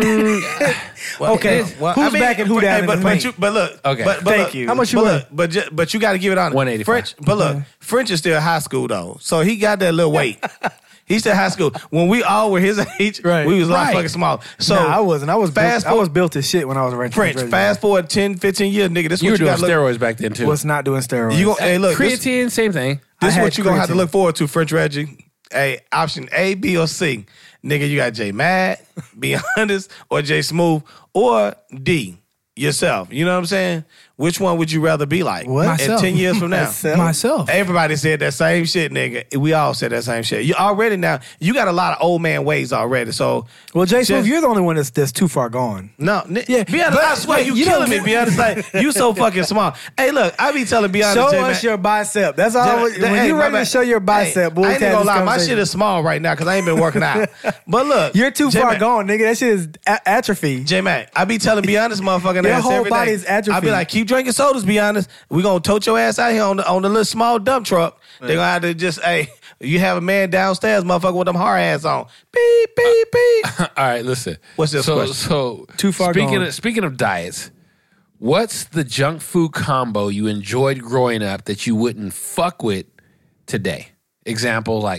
Okay, who's backing who down in the paint? But look, Okay. but Thank look, you. How much you but look, but you got to give it on 185. French. But look, French is still high school though, so he got that little weight. He's still high school. When we all were his age, Right. we was a lot Right. fucking small. So Nah, I wasn't. I was fast built, I was built as shit when I was around French. Fast forward 10, 15 years, nigga. This You were what you doing got to look. steroids back then too. Was not doing steroids. You gonna, hey, look, this Creatine, same thing. I is had what you gonna have to creatine. look forward to, French Reggie. Hey, option A, B, or C. Nigga, you got J Mad, be honest, or J Smooth, or D, yourself. You know what I'm saying? Which one would you rather be like? What? In Myself. 10 years from now? Myself. Myself. Everybody said that same shit, nigga. We all said that same shit. You already now, you got a lot of old man ways already. So, Well, Jay Smooth, Just- you're the only one that's too far gone. no, Yeah, be honest, but- I swear but you you killing don't me, be honest. Like, you so fucking small. Hey, look, I be telling, be honest, Show J-Man, us your bicep. That's all. Hey, when hey, you're my ready to bad. show your bicep, Hey, we'll I ain't have gonna this lie, my conversation. shit is small right now because I ain't been working out. But look, You're too far J-Man, gone, nigga. That shit is atrophy. J-Mac, I be telling, be honest, motherfucking Your ass whole every day. body's atrophy. I be like, keep drinking sodas, be honest. We gonna tote your ass out here on the little small dump truck. They gonna have to just, hey, you have a man downstairs, motherfucker, with them hard ass on. Beep, beep, beep. All right, listen. What's this question? So Too far gone. Speaking of diets, what's the junk food combo you enjoyed growing up that you wouldn't fuck with today? Example like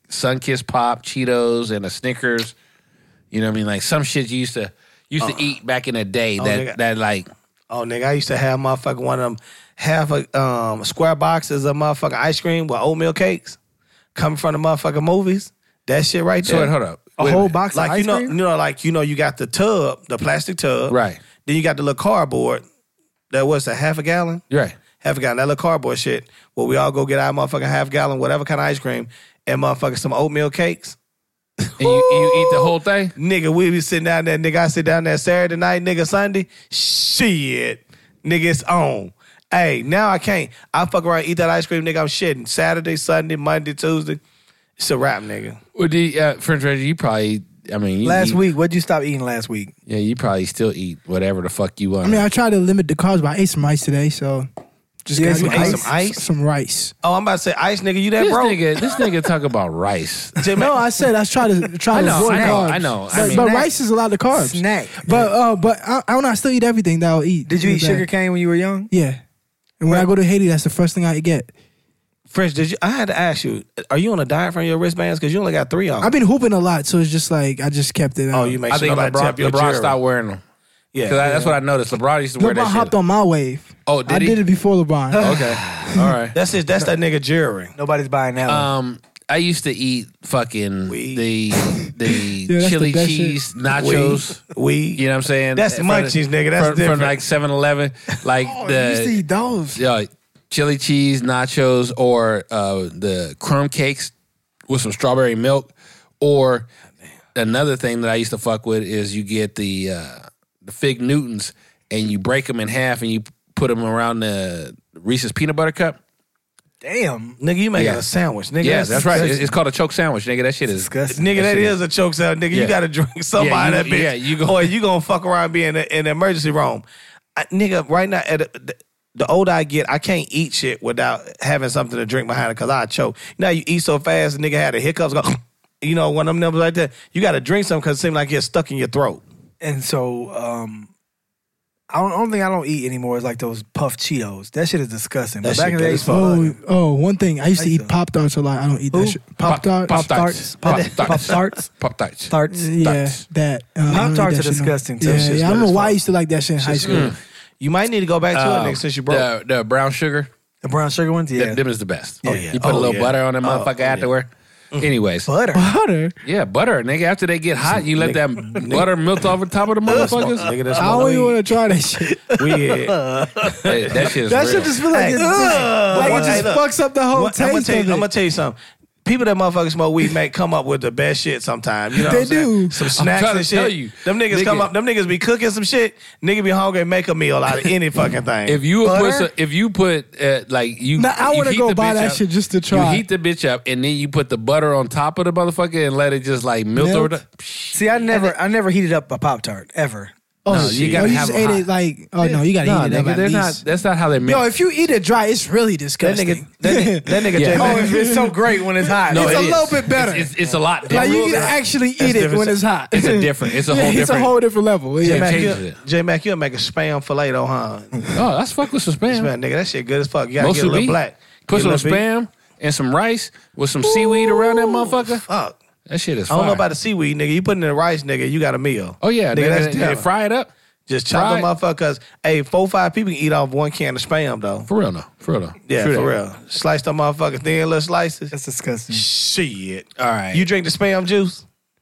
Sunkist Pop, Cheetos, and a Snickers. You know what I mean? Like some shit you used to eat back in the day that like. Oh, nigga, I used to have motherfucking one of them half a square boxes of motherfucking ice cream with oatmeal cakes coming from the motherfucking movies. That shit right there. So wait, hold up. A whole box of ice cream? You got the tub, the plastic tub. Right. Then you got the little cardboard. That was a half a gallon? Right. Half a gallon. That little cardboard shit where we all go get our motherfucking half gallon, whatever kind of ice cream, and motherfucking some oatmeal cakes. And you eat the whole thing? Nigga, we be sitting down there. Nigga, I sit down there Saturday night, nigga, Sunday. Shit. Nigga, it's on. Hey, now I can't. I fuck around, eat that ice cream, nigga, I'm shitting. Saturday, Sunday, Monday, Tuesday. It's a wrap, nigga. Well, French Reggie, you probably, last week, what'd you stop eating last week? Yeah, you probably still eat whatever the fuck you want. I mean, I tried to limit the carbs, but I ate some rice today, so just got You ate some ice? some rice. Oh, I'm about to say ice, nigga, you that broke? This nigga talk about rice. No, I said I try to avoid carbs. I know. But rice is a lot of carbs. Snack. But I don't know. I still eat everything that I'll eat. Did you eat sugar cane when you were young? Yeah. And when I go to Haiti, that's the first thing I get. French, I had to ask you, are you on a diet from your wristbands? Because you only got 3 on. I've been hooping a lot, so it's just like I just kept it. Oh, you make I sure think nobody tap your LeBron jewelry. stopped wearing them. Yeah. That's what I noticed. LeBron used to wear LeBron that shit. hopped on my wave. Oh, did I he? did it before LeBron. Okay. All right. That's that nigga jewelry. Nobody's buying that one. I used to eat fucking the that's chili the best cheese nachos. Weed. You know what I'm saying? That's From munchies, nigga. That's from different. like 7-Eleven. Like I used to eat those. chili cheese nachos or the crumb cakes with some strawberry milk. Or another thing that I used to fuck with is you get the Fig Newtons and you break them in half and you put them around the Reese's peanut butter cup. Damn. Nigga, you making a sandwich, nigga. Yeah, that's right. It's called a choke sandwich, nigga. That shit is disgusting. Nigga, that is a choke sandwich. Nigga, you got to drink something out of that bitch. Yeah, you go. Or you going to fuck around and be in the emergency room. Nigga, right now, the older I get, I can't eat shit without having something to drink behind it because I choke. Now you eat so fast, the nigga had the hiccups, go, you know, one of them numbers like that. You got to drink something because it seems like it's stuck in your throat. And so, only thing I don't eat anymore is like those puffed Cheetos. That shit is disgusting. That But back shit in the good day, as fuck. One thing. I used to eat Pop-Tarts a lot. I don't eat that shit. Pop-Tarts. Pop-Tarts. Pop-Tarts. Tarts. Yeah, that. Pop-Tarts are disgusting, too. Yeah, I don't know why I used to like that shit in high school. You might need to go back to it, nigga, since you broke. The brown sugar. The brown sugar ones? Yeah. Them is the best. Oh, yeah. You put a Oh, little yeah. butter on that motherfucker afterward. Anyways. Butter. Butter. Yeah, butter, nigga. After they get hot, you let that butter melt over top of the motherfuckers. Nigga, that's I don't even want to try that shit. Hey, that shit is That real. shit just feel like it just fucks up the whole taste I'm of it. gonna tell you something. People that motherfucking smoke weed may come up with the best shit sometimes. You know They what I'm saying? do. Some snacks trying to and shit. tell you, them niggas nigga. come up. Them niggas be cooking some shit. Nigga be hungry and make a meal out of any fucking thing. If you Butter? put like you, Nah, I you wanna heat go the buy bitch that up, shit just to try. You heat the bitch up and then you put the butter on top of the motherfucker and let it just like melt over the. See, I never heated up a Pop-Tart, ever. Oh, you you gotta just have them ate hot. it like. Oh no, you gotta No, eat it up nigga, at they're least. not. That's not how they make. Yo, if you eat it dry, it's really that disgusting. nigga, that nigga Yeah. J Oh, Mac. it's so great when it's hot. No, it's it a is. little bit better. It's a lot Like different. you can actually eat it different. when it's hot. It's a different. It's a whole It's different. a whole different level. Yeah, Yeah. Mac, changes you- it. J Mac, you'll make a spam filet though, huh? Oh, that's fuck with some spam. Man, nigga, that shit good as fuck. You gotta Most get a of little beef. black. Put Get some a little beef. spam and some rice with some seaweed around that motherfucker. Fuck. That shit is I don't know fire. about the seaweed, nigga. You put in the rice, nigga, you got a meal. Oh yeah, nigga, that's they talent. fry it up. Just chop them Fry- motherfucker, cause hey, 4-5 people can eat off one can of spam though. For real, no. For real, no. Yeah, True for that. real. Slice them motherfucking thin little slices. That's disgusting. Shit. All right. You drink the spam juice?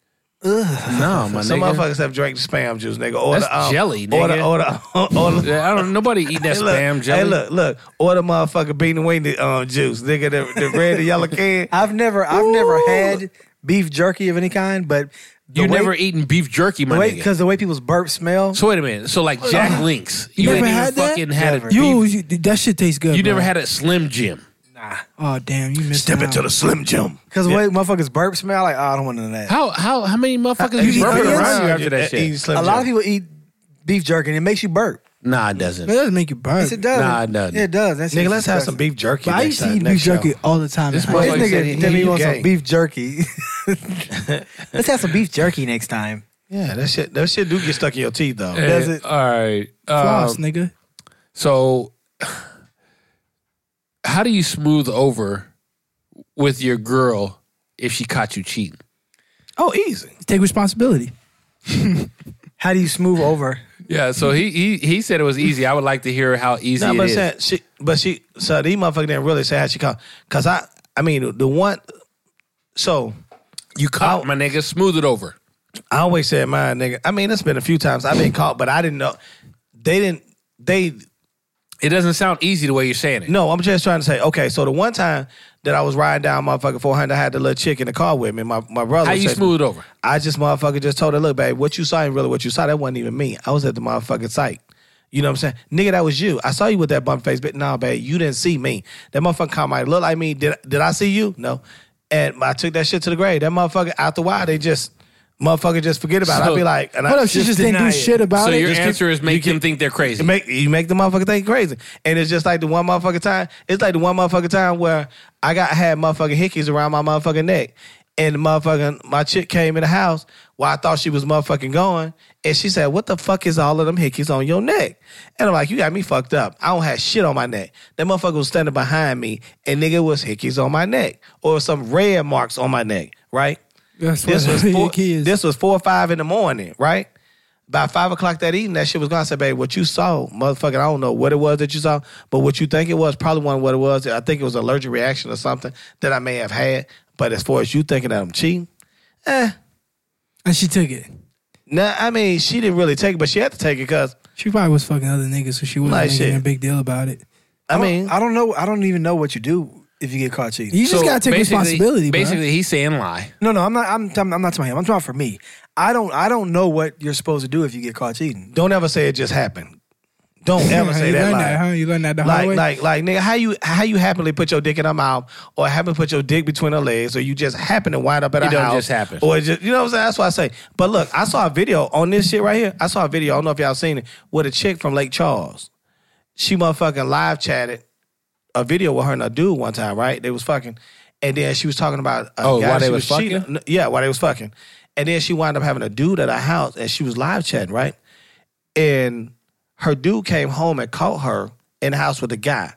No, my Some nigga. motherfuckers have drank the spam juice, nigga. Order, That's jelly, nigga. Order. Yeah, I don't. Nobody eat that Hey, look, spam jelly. Hey, look. Order motherfucking bean and wing juice, nigga. The red and yellow can. I've never had beef jerky of any kind, but You never eaten beef jerky, my nigga. because the way people's burps smell. So wait a minute. So like Jack Links, you never ain't even had that? fucking had Never. it. You, that shit tastes good. You bro. never had a Slim Jim. Oh damn, you missed Step out. into the Slim Jim. Because the way motherfuckers burp smell, like, oh, I don't want none of that. How many motherfuckers you you burping onions? around you after that Eating shit? Slim A lot of Jim. people eat beef jerky and it makes you burp. Nah, it doesn't. It doesn't make you burp. Yes, it does. Nah, it doesn't. Yeah, it does. That shit Nigga, is let's have some disgusting. beef jerky. But I next used to time- eat next beef jerky show. all the time. This in high This motherfucker school. said nigga tell me he wants gay. some beef jerky. Let's have some beef jerky next time. Yeah, that shit do get stuck in your teeth though. Does it? All right. Floss, nigga. So, how do you smooth over with your girl if she caught you cheating? Oh, easy. Take responsibility. How do you smooth over? Yeah, so he said it was easy. I would like to hear how easy it is. So these motherfuckers didn't really say how she caught. Because I mean, the one, so. You caught my nigga, smooth it over. I always said mine, nigga. I mean, it's been a few times I've been caught, but I didn't know. It doesn't sound easy the way you're saying it. No, I'm just trying to say, okay, so the one time that I was riding down motherfucking 400, I had the little chick in the car with me. My brother. How you smooth it over? I just motherfucker just told her, look, babe, what you saw ain't really what you saw. That wasn't even me. I was at the motherfucking site. You know what I'm saying? Nigga, that was you. I saw you with that bump face, but nah, babe, you didn't see me. That motherfucking car might look like me. Did I see you? No. And I took that shit to the grave. That motherfucker, after a while, motherfucker just forget about it. I'll be like, and what if she just didn't do shit about it? So your answer is make them think they're crazy. You make the motherfucker think crazy. And it's just like the one motherfucking time where I had motherfucking hickeys around my motherfucking neck. And my chick came in the house while I thought she was motherfucking going. And she said, what the fuck is all of them hickeys on your neck? And I'm like, you got me fucked up. I don't have shit on my neck. That motherfucker was standing behind me and nigga was hickeys on my neck. Or some red marks on my neck, right? This was 4 or 5 in the morning, right? By 5 o'clock that evening, that shit was gone. I said, babe, what you saw, motherfucker, I don't know what it was that you saw, but what you think it was probably wasn't what it was. I think it was an allergic reaction or something that I may have had. But as far as you thinking that I'm cheating, And she took it. Nah, I mean, she didn't really take it, but she had to take it because she probably was fucking other niggas, so she wasn't making a big deal about it. I don't know. I don't even know what you do if you get caught cheating. You just gotta take responsibility. Basically, he's saying lie. No, I'm not. I'm not talking him. I'm talking for me. I don't know what you're supposed to do if you get caught cheating. Don't ever say it just happened. Don't ever say that lie. You learned that the hard way? Like, nigga, how you happily put your dick in her mouth, or happen to put your dick between her legs, or you just happen to wind up at her house. It don't just happen. Or just, you know what I'm saying? That's what I say. But look, I saw a video on this shit right here. I saw a video, I don't know if y'all seen it, with a chick from Lake Charles. She motherfucking live chatted a video with her and a dude one time, right? They was fucking. And then she was talking about a guy while they she was fucking? cheating. Yeah, while they was fucking. And then she wound up having a dude at her house, and she was live chatting, right? And her dude came home and caught her in the house with a guy.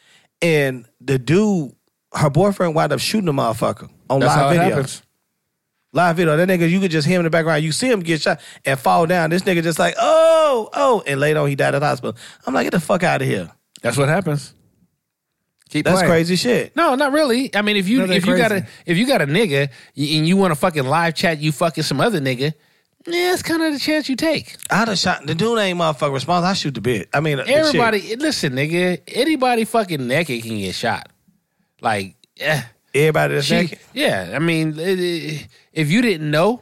And the dude, her boyfriend wound up shooting the motherfucker on live video. Live video. That nigga, you could just hear him in the background. You see him get shot and fall down. This nigga just like, oh. And later on, he died at the hospital. I'm like, get the fuck out of here. That's what happens. That's crazy shit. No, not really. I mean, if you got a nigga and you want to fucking live chat, you fucking some other nigga, yeah, it's kind of the chance you take. I'd have shot the dude ain't motherfucking responsible. I shoot the bit. I mean, everybody, listen, nigga, anybody fucking naked can get shot. Like, yeah, everybody that's naked. Yeah, I mean, if you didn't know,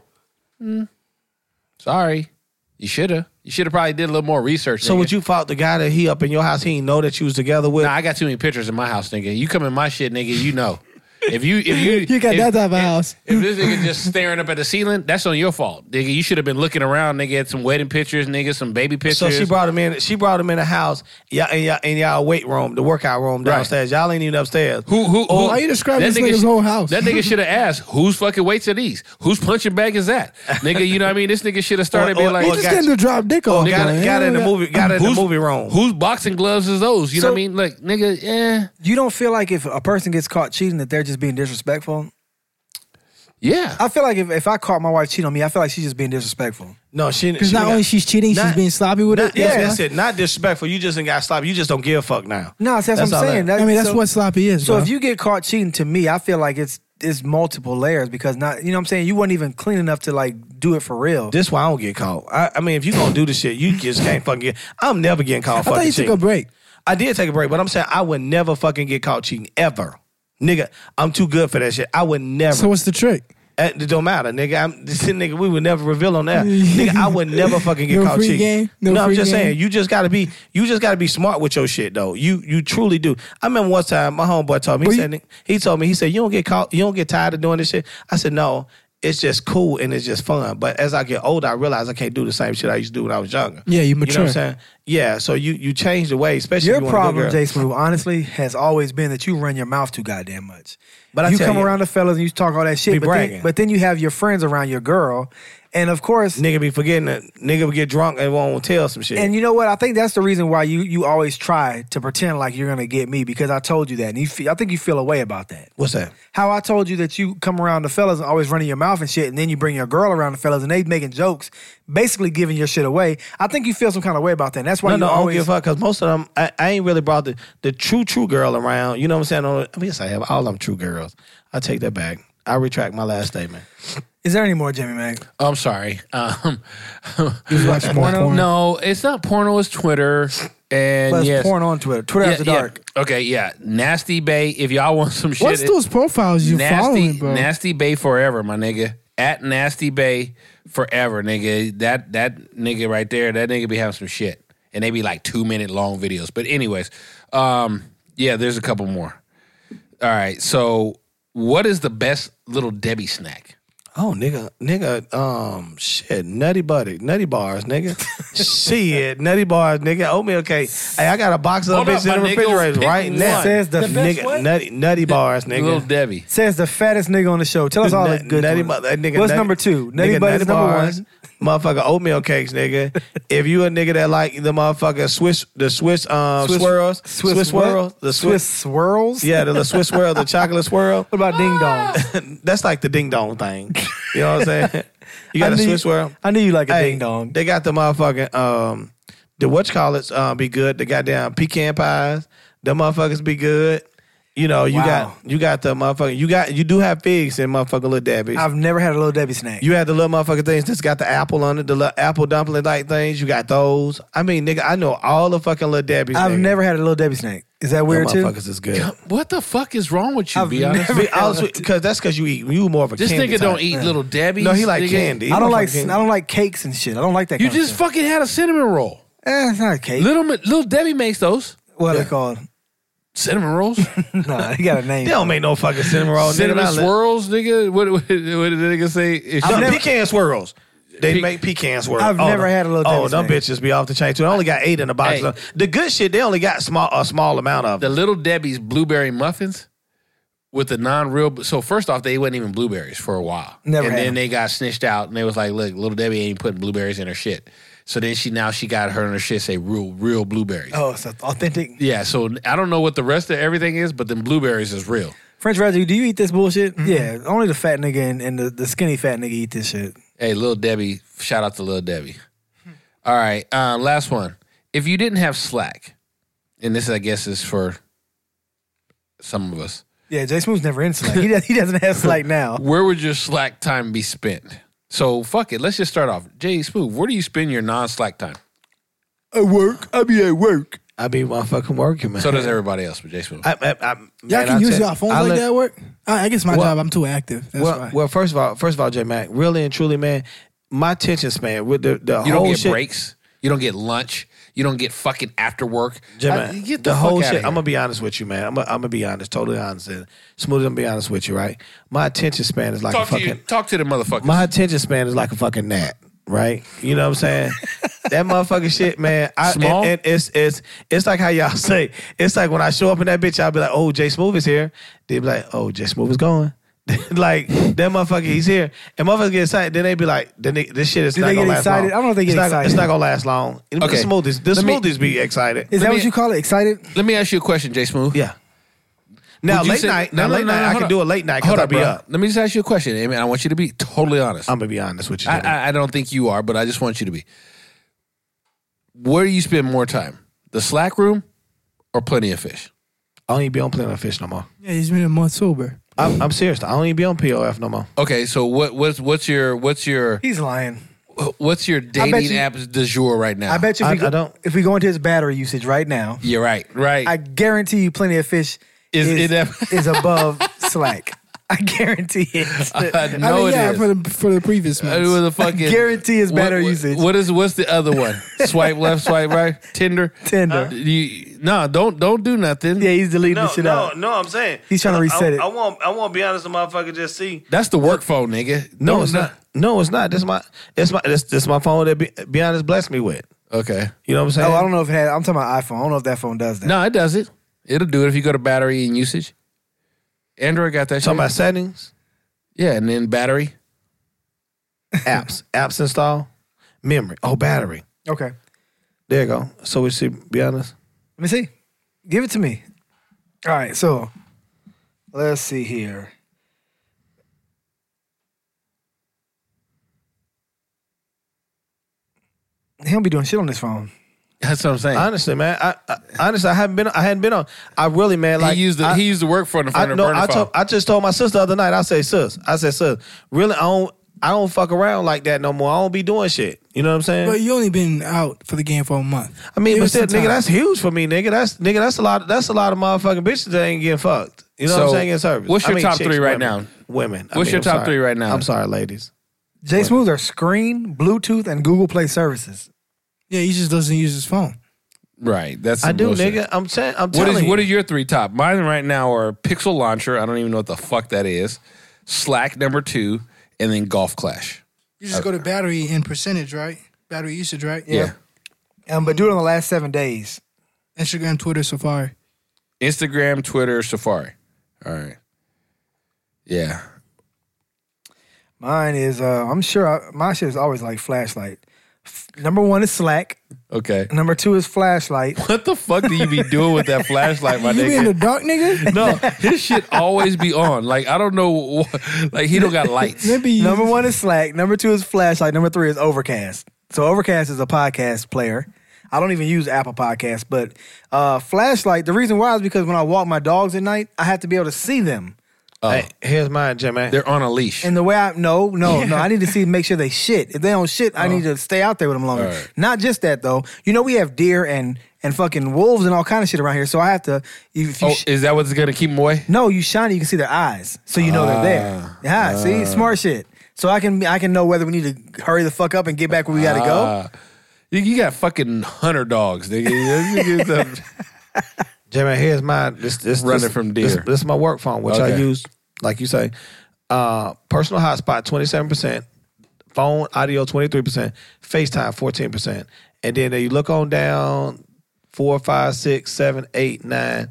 sorry, you should have. You should have probably did a little more research. So nigga. would you fault the guy that he up in your house? He didn't know that you was together with? Nah, I got too many pictures in my house, nigga. You come in my shit, nigga, you know. If you got that type of house. If this nigga just staring up at the ceiling, that's on your fault, nigga. You should have been looking around, nigga, at some wedding pictures, nigga, some baby pictures. So she brought him in. She brought him in the house, in y'all weight room, the workout room downstairs. Right. Y'all ain't even upstairs. Who? How you describe this nigga's whole house? That nigga should have asked, whose fucking weights are these? Whose punching bag is that, nigga? You know what I mean? This nigga should have started being like, he just getting to drop dick off. Got in the movie room. Whose boxing gloves is those? You know what I mean? Like, nigga, yeah. You don't feel like if a person gets caught cheating that they're just being disrespectful? Yeah. I feel like if I caught my wife cheating on me, I feel like she's just being disrespectful. No, because not only she's cheating, she's being sloppy with it. Yeah, that's it. Not disrespectful. You just ain't got sloppy. You just don't give a fuck now. No, that's what I'm saying. That's what sloppy is. So if you get caught cheating, to me, I feel like it's multiple layers because you know what I'm saying? You weren't even clean enough to like do it for real. This why I don't get caught. I mean, if you gonna do the shit, you just can't fucking get. I'm never getting caught fucking cheating. I thought you took a break. I did take a break, but I'm saying I would never fucking get caught cheating ever. Nigga, I'm too good for that shit. I would never. So what's the trick? It don't matter, nigga. We would never reveal on that, nigga. I would never fucking get caught cheating. I'm just saying, you just gotta be smart with your shit, though. You truly do. I remember one time my homeboy told me, he said, you don't get caught, you don't get tired of doing this shit. I said, no, it's just cool and it's just fun. But as I get older, I realize I can't do the same shit I used to do when I was younger. Yeah, you mature. You know what I'm saying? Yeah, so you change the way, especially your if you problem, J Smooth, honestly, has always been that you run your mouth too goddamn much. But you come around the fellas and you talk all that shit, but then you have your friends around your girl, And of course, nigga be forgetting that nigga would get drunk and won't tell some shit. and you know what? I think that's the reason why you always try to pretend like you're gonna get me because I told you that. And I think you feel a way about that. What's that? How I told you that you come around the fellas and always running your mouth and shit, and then you bring your girl around the fellas and they making jokes, basically giving your shit away. I think you feel some kind of way about that. And that's why No, you I don't always give a fuck because most of them, I ain't really brought the true girl around. You know what I'm saying? I mean, yes, I have all them true girls. I take that back. I retract my last statement. Is there any more Jimmy Mac? I'm sorry. You watch porno? No, it's not porno. It's Twitter. And But it's yes. porn on Twitter. Twitter after dark. Okay, yeah. Nasty Bay. If y'all want some shit. What's those profiles you following, bro? Nasty Bay forever, my nigga. At Nasty Bay forever, nigga. That nigga right there, that nigga be having some shit. And they be like 2-minute long videos. But anyways, yeah, there's a couple more. All right, so what is the best Little Debbie snack? Oh, nigga, shit, nutty bars, nigga. Shit, nutty bars, nigga. Oatmeal cake. Hey, I got a box of them bitches in the refrigerator right now. Says the Nigga, nutty bars, nigga. Little Debbie. Says the fattest nigga on the show. Tell us all the good nutty, ones. nigga, What's nutty, number 2? Nutty Buddy's number bars, 1. Motherfucker oatmeal cakes, nigga. If you a nigga that like the motherfucker Swiss swirls, Swiss swirls, the Swiss swirls? Yeah, the Swiss swirl, the chocolate swirl. What about ding dongs? That's like the ding dong thing. You know what I'm saying? You got a Swiss swirl. I knew you like a ding dong. They got the motherfucking the whatchamacallits be good. The goddamn pecan pies. The motherfuckers be good. You know, you got the motherfucker. You do have figs in motherfucking Little Debbie. I've never had a Little Debbie snack. You had the little motherfucking things that's got the apple on it, the little apple dumpling like things. You got those. I mean, nigga, I know all the fucking Little Debbies. I've never had a Little Debbie snack. Is that weird too? Motherfuckers is good. What the fuck is wrong with you, I've be honest? never- Because that's because you more of a This candy nigga don't type. eat Little Debbie's. No, he like nigga. candy. He I don't like motherfucking candy. I don't like cakes and shit. I don't like that You kind of just stuff. fucking had a cinnamon roll. It's not a cake. Little Debbie makes those. What are they called? Cinnamon rolls? Nah, they got a name. They don't make no fucking cinnamon roll. Cinnamon nigga. swirls, nigga? What did the nigga say? It's No, never- pecan swirls. They make pecan swirls. I've never had a Little Debbie Oh, them snack. bitches be off the chain too. I only got 8 in the box. Hey. The good shit, they only got a small amount of the them. Little Debbie's blueberry muffins with the non-real. So first off, they wasn't even blueberries for a while. Never And had then them. they got snitched out, and they was like, "Look, Little Debbie ain't putting blueberries in her shit." So then she got her in her shit say real blueberries. Oh, it's authentic. Yeah. So I don't know what the rest of everything is, but them blueberries is real. French Reggie, do you eat this bullshit? Mm-hmm. Yeah, only the fat nigga and the skinny fat nigga eat this shit. Hey, Little Debbie. Shout out to Little Debbie. All right, last one. If you didn't have Slack, and this I guess is for some of us, Yeah, Jay Smooth's never in Slack. He doesn't have Slack now. where would your Slack time be spent? So fuck it. Let's just start off. Jay Smooth, where do you spend your non-Slack time? At work. I be at work. I be motherfucking working, man. So does everybody else, but Jay Smooth. Y'all can use y'all phones like that at work? I guess my job, I'm too active. That's why. Well, first of all, J Mac, really and truly, man, my attention span with the You whole don't get shit. breaks. You don't get lunch. You don't get fucking after work. J Mac, Get the fuck whole outta shit. here. I'm gonna be honest with you, man. I'm gonna be honest, totally honest. And Smooth, I'm gonna be honest with you, right? My attention span is like Talk a to fucking. you. Talk to the motherfuckers. My attention span is like a fucking gnat, right? You know what I'm saying? That motherfucking shit, man. Small? And it's like how y'all say. It's like when I show up in that bitch, I'll be like, "Oh, Jay Smooth is here." They be like, "Oh, Jay Smooth is going." Like that motherfucker, he's here, and motherfuckers get excited. Then they be like, "This shit is Do not they gonna get last excited? long." I don't know if they get excited. It's not gonna last long. Okay. The smoothies be excited. Is Let that me- what you call it? Excited? Let me ask you a question, Jay Smooth. Yeah. Now Would you late say- night. No, Now no, late no, night. no, I hold can up. do a late night because Hold I'll up, be bro. up. Let me just ask you a question. I mean, I want you to be totally honest. I'm gonna be honest with you. Jimmy. I don't think you are, but I just want you to be. Where do you spend more time? The Slack room or Plenty of Fish? I don't even be on Plenty of Fish no more. Yeah, he's been a month sober. I'm serious. I don't even be on POF no more. Okay, so what's your He's lying. dating you- app du jour right now? I bet you I don't. if we go into his battery usage right now, You're right. I guarantee you Plenty of Fish is above Slack. I guarantee it. No, it is. for the previous months. With the fucking guarantee it's better usage. What's the other one? Swipe left, swipe right. Tinder. Tinder. Don't do nothing. Yeah, he's deleting the shit out. No, I'm saying He's trying to reset it. I won't be honest. The motherfucker just see. That's the work phone, nigga. No, it's not. No, it's not. This is my phone that be honest blessed me with. Okay. You know what I'm saying? Oh, I don't know if it had. I'm talking about iPhone. I don't know if that phone does that. No, it does it. It'll do it if you go to battery and usage. Android got that shit. Talking about settings. Yeah, and then battery. Apps install. Memory. Oh, battery. Okay. There you go. So we see, be honest. Let me see. Give it to me. All right, so let's see here. He don't be doing shit on this phone. That's what I'm saying. Honestly, man. Honestly, I hadn't been on. I really, man, like he used to work for the burner phone. I just told my sister the other night, I said, sis, really, I don't fuck around like that no more. I don't be doing shit. You know what I'm saying? But you only been out for the game for a month. I mean, Give but it some still, nigga, time. that's huge for me, nigga. That's a lot. That's a lot of motherfucking bitches that ain't getting fucked. You know what I'm So, saying? In service. what's your top chicks, three right women. now? Women. What's your I'm top sorry. three right now? I'm sorry, ladies. J Smooth are screen, Bluetooth, and Google Play services. Yeah, he just doesn't use his phone. Right. That's I some do, bullshit. nigga. I'm telling you. What are your three top? Mine right now are Pixel Launcher. I don't even know what the fuck that is. Slack #2, and then Golf Clash. You just go to battery and percentage, right? Battery usage, right? Yeah. But do it on the last 7 days. Instagram, Twitter, Safari. Instagram, Twitter, Safari. All right. Yeah. Mine is, I'm sure, my shit is always like flashlight. Number 1 is Slack. Okay. Number 2 is flashlight. What the fuck do you be doing with that flashlight, my You be in the nigga? dark, nigga? No, his shit always be on. Like, I don't know. Like, he don't got lights. Maybe you Number 1 is Slack. Number 2 is flashlight. Number 3 is Overcast. So Overcast is a podcast player. I don't even use Apple Podcasts, but flashlight, the reason why is because when I walk my dogs at night, I have to be able to see them. Hey, here's mine, Jimmy. They're on a leash. And the way no, I need to see, make sure they shit. If they don't shit, I need to stay out there with them longer. Right. Not just that though. You know we have deer and fucking wolves and all kind of shit around here. So I have to. If you Is that what's gonna keep them away? no, you shine it, you can see their eyes, so you know they're there. Yeah, see, smart shit. So I can know whether we need to hurry the fuck up and get back where we gotta go. You got fucking hunter dogs, nigga. Jimmy, here's mine. This Running from deer. This is my work phone, which I Okay. use, like you say. Personal hotspot, 27%. Phone audio, 23%. FaceTime, 14%. And then you look on down, 4, 5, 6, 7, 8, 9,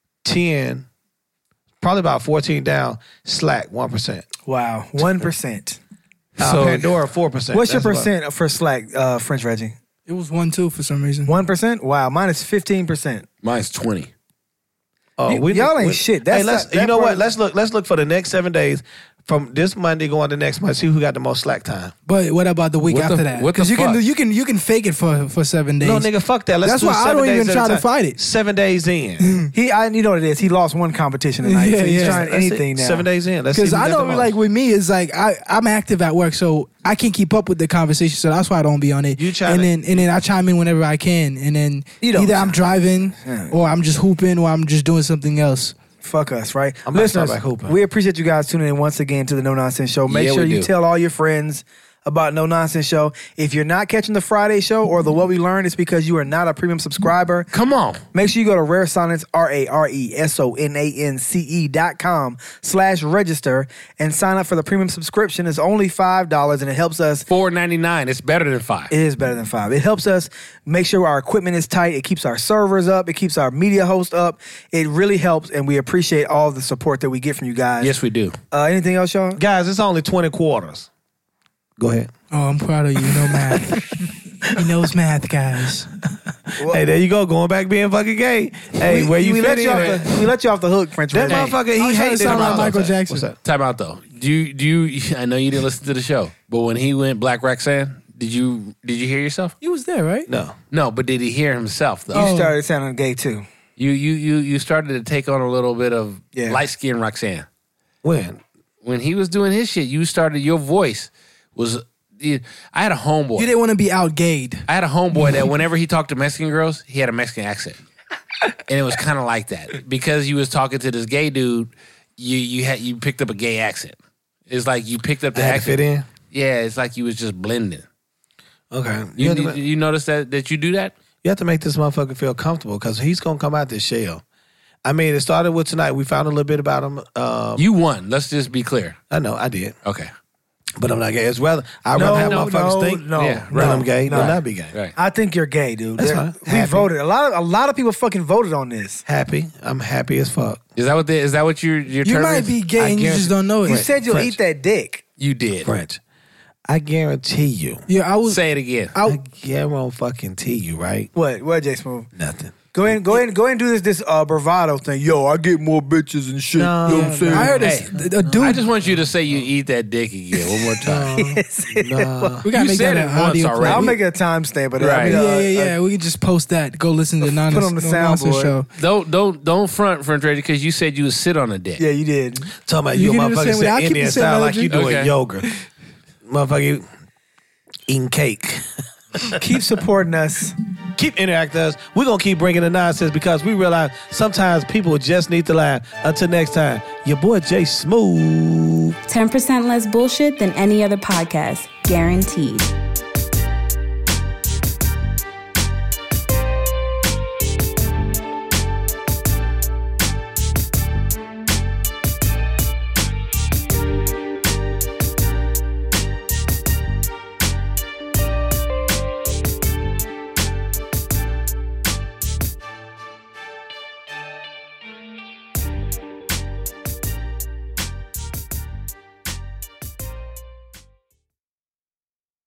10, probably about 14 down. Slack, 1%. Wow, 1%. So- Pandora, 4%. What's your That's about- percent for Slack, French Reggie? It was 1-2 for some reason. 1%. Wow, mine is 15%. Mine's 20. Oh, Y'all ain't shit. That's Hey, let's. not- that You know part- what? Let's look for the next 7 days from this Monday going to next month. See who got the most slack time. But what about the week What the- after that? what the Because you fuck? can fake it for 7 days. No, nigga, fuck that. Let's That's do why I 7 don't days even at a try to time. fight it. 7 days in. You know what it is. He lost one competition tonight. Yeah, so he's yeah. trying That's it. anything now. 7 days in. Let's see Because who I got the know, most. like with me, it's like I'm active at work, so I can keep up with the conversation. So that's why I don't be on it. You try and to- then I chime in whenever I can, and then You don't. either I'm driving, or I'm just hooping, or I'm just doing something else. Fuck us, right? I'm gonna start Listeners, back hooping. we appreciate you guys tuning in once again to the No Nonsense Show. Make Yeah, sure we you do. tell all your friends about No Nonsense Show. If you're not catching the Friday show or the What We Learned, it's because you are not a premium subscriber. Come on. Make sure you go to Raresonance, RareSonance.com/register and sign up for the premium subscription. It's only $5 and it helps us. $4.99. It's better than $5. It is better than $5. It helps us make sure our equipment is tight. It keeps our servers up. It keeps our media host up. It really helps, and we appreciate all the support that we get from you guys. Yes, we do. Anything else, y'all? Guys, it's only 20 quarters. Go ahead. Oh, I'm proud of you. You know math. He knows math, guys. Hey, there you go. Going back being fucking gay. Hey, where you we fit let you in off at? we let you off the hook, French. That Reggie. motherfucker, he I'm trying to hated sound like him. Michael Jackson. What's that? Time out though. Do you? I know you didn't listen to the show, but when he went Black Roxanne, did you hear yourself? You was there, right? No. No, but did he hear himself though? You started sounding gay too. You started to take on a little bit of Yeah. light skin Roxanne. When? When he was doing his shit, you started. Your voice was. I had a homeboy. You didn't want to be outgayed. I had a homeboy that whenever he talked to Mexican girls, he had a Mexican accent, and it was kind of like that because you was talking to this gay dude. You picked up a gay accent. It's like you picked up the I had to accent. fit in? Yeah, it's like you was just blending. Okay. You notice that you do that? You have to make this motherfucker feel comfortable because he's going to come out this shell. I mean, it started with tonight. We found a little bit about him. You won. Let's just be clear. I know, I did. Okay. But I'm not gay. I'd rather have motherfuckers think Yeah, that I'm gay than not be gay. Right. I think you're gay, dude. That's fine. We Happy. voted. A lot of people fucking voted on this. Happy. I'm happy as fuck. Is that what your You term might is? be gay and you guarantee- just don't know it. You said you'll French. eat that dick. You did. French. I guarantee you. Yeah, I was. Say it again. I guarantee you, right? What, Jay Smooth? Nothing. Go ahead and do this bravado thing. Yo, I get more bitches and shit. No, you know what I'm saying? I heard this. A dude. I just want you to say you eat that dick again one more time. Nah. We gotta You make said that it an once audio already. clip. I'll make a timestamp of that. Right. Yeah. We can just post that. Go listen to Put on the soundboard. show. Don't front Trader, because you said you would sit on a dick. Yeah, you did. Talking about You you can do the motherfucker same way. I said keep Indian the same style like you energy. doing Okay. yoga. Motherfucker eating cake. Keep supporting us. Keep interacting with us. We're going to keep bringing the nonsense because we realize sometimes people just need to laugh. Until next time, your boy Jay Smooth. 10% less bullshit than any other podcast, guaranteed.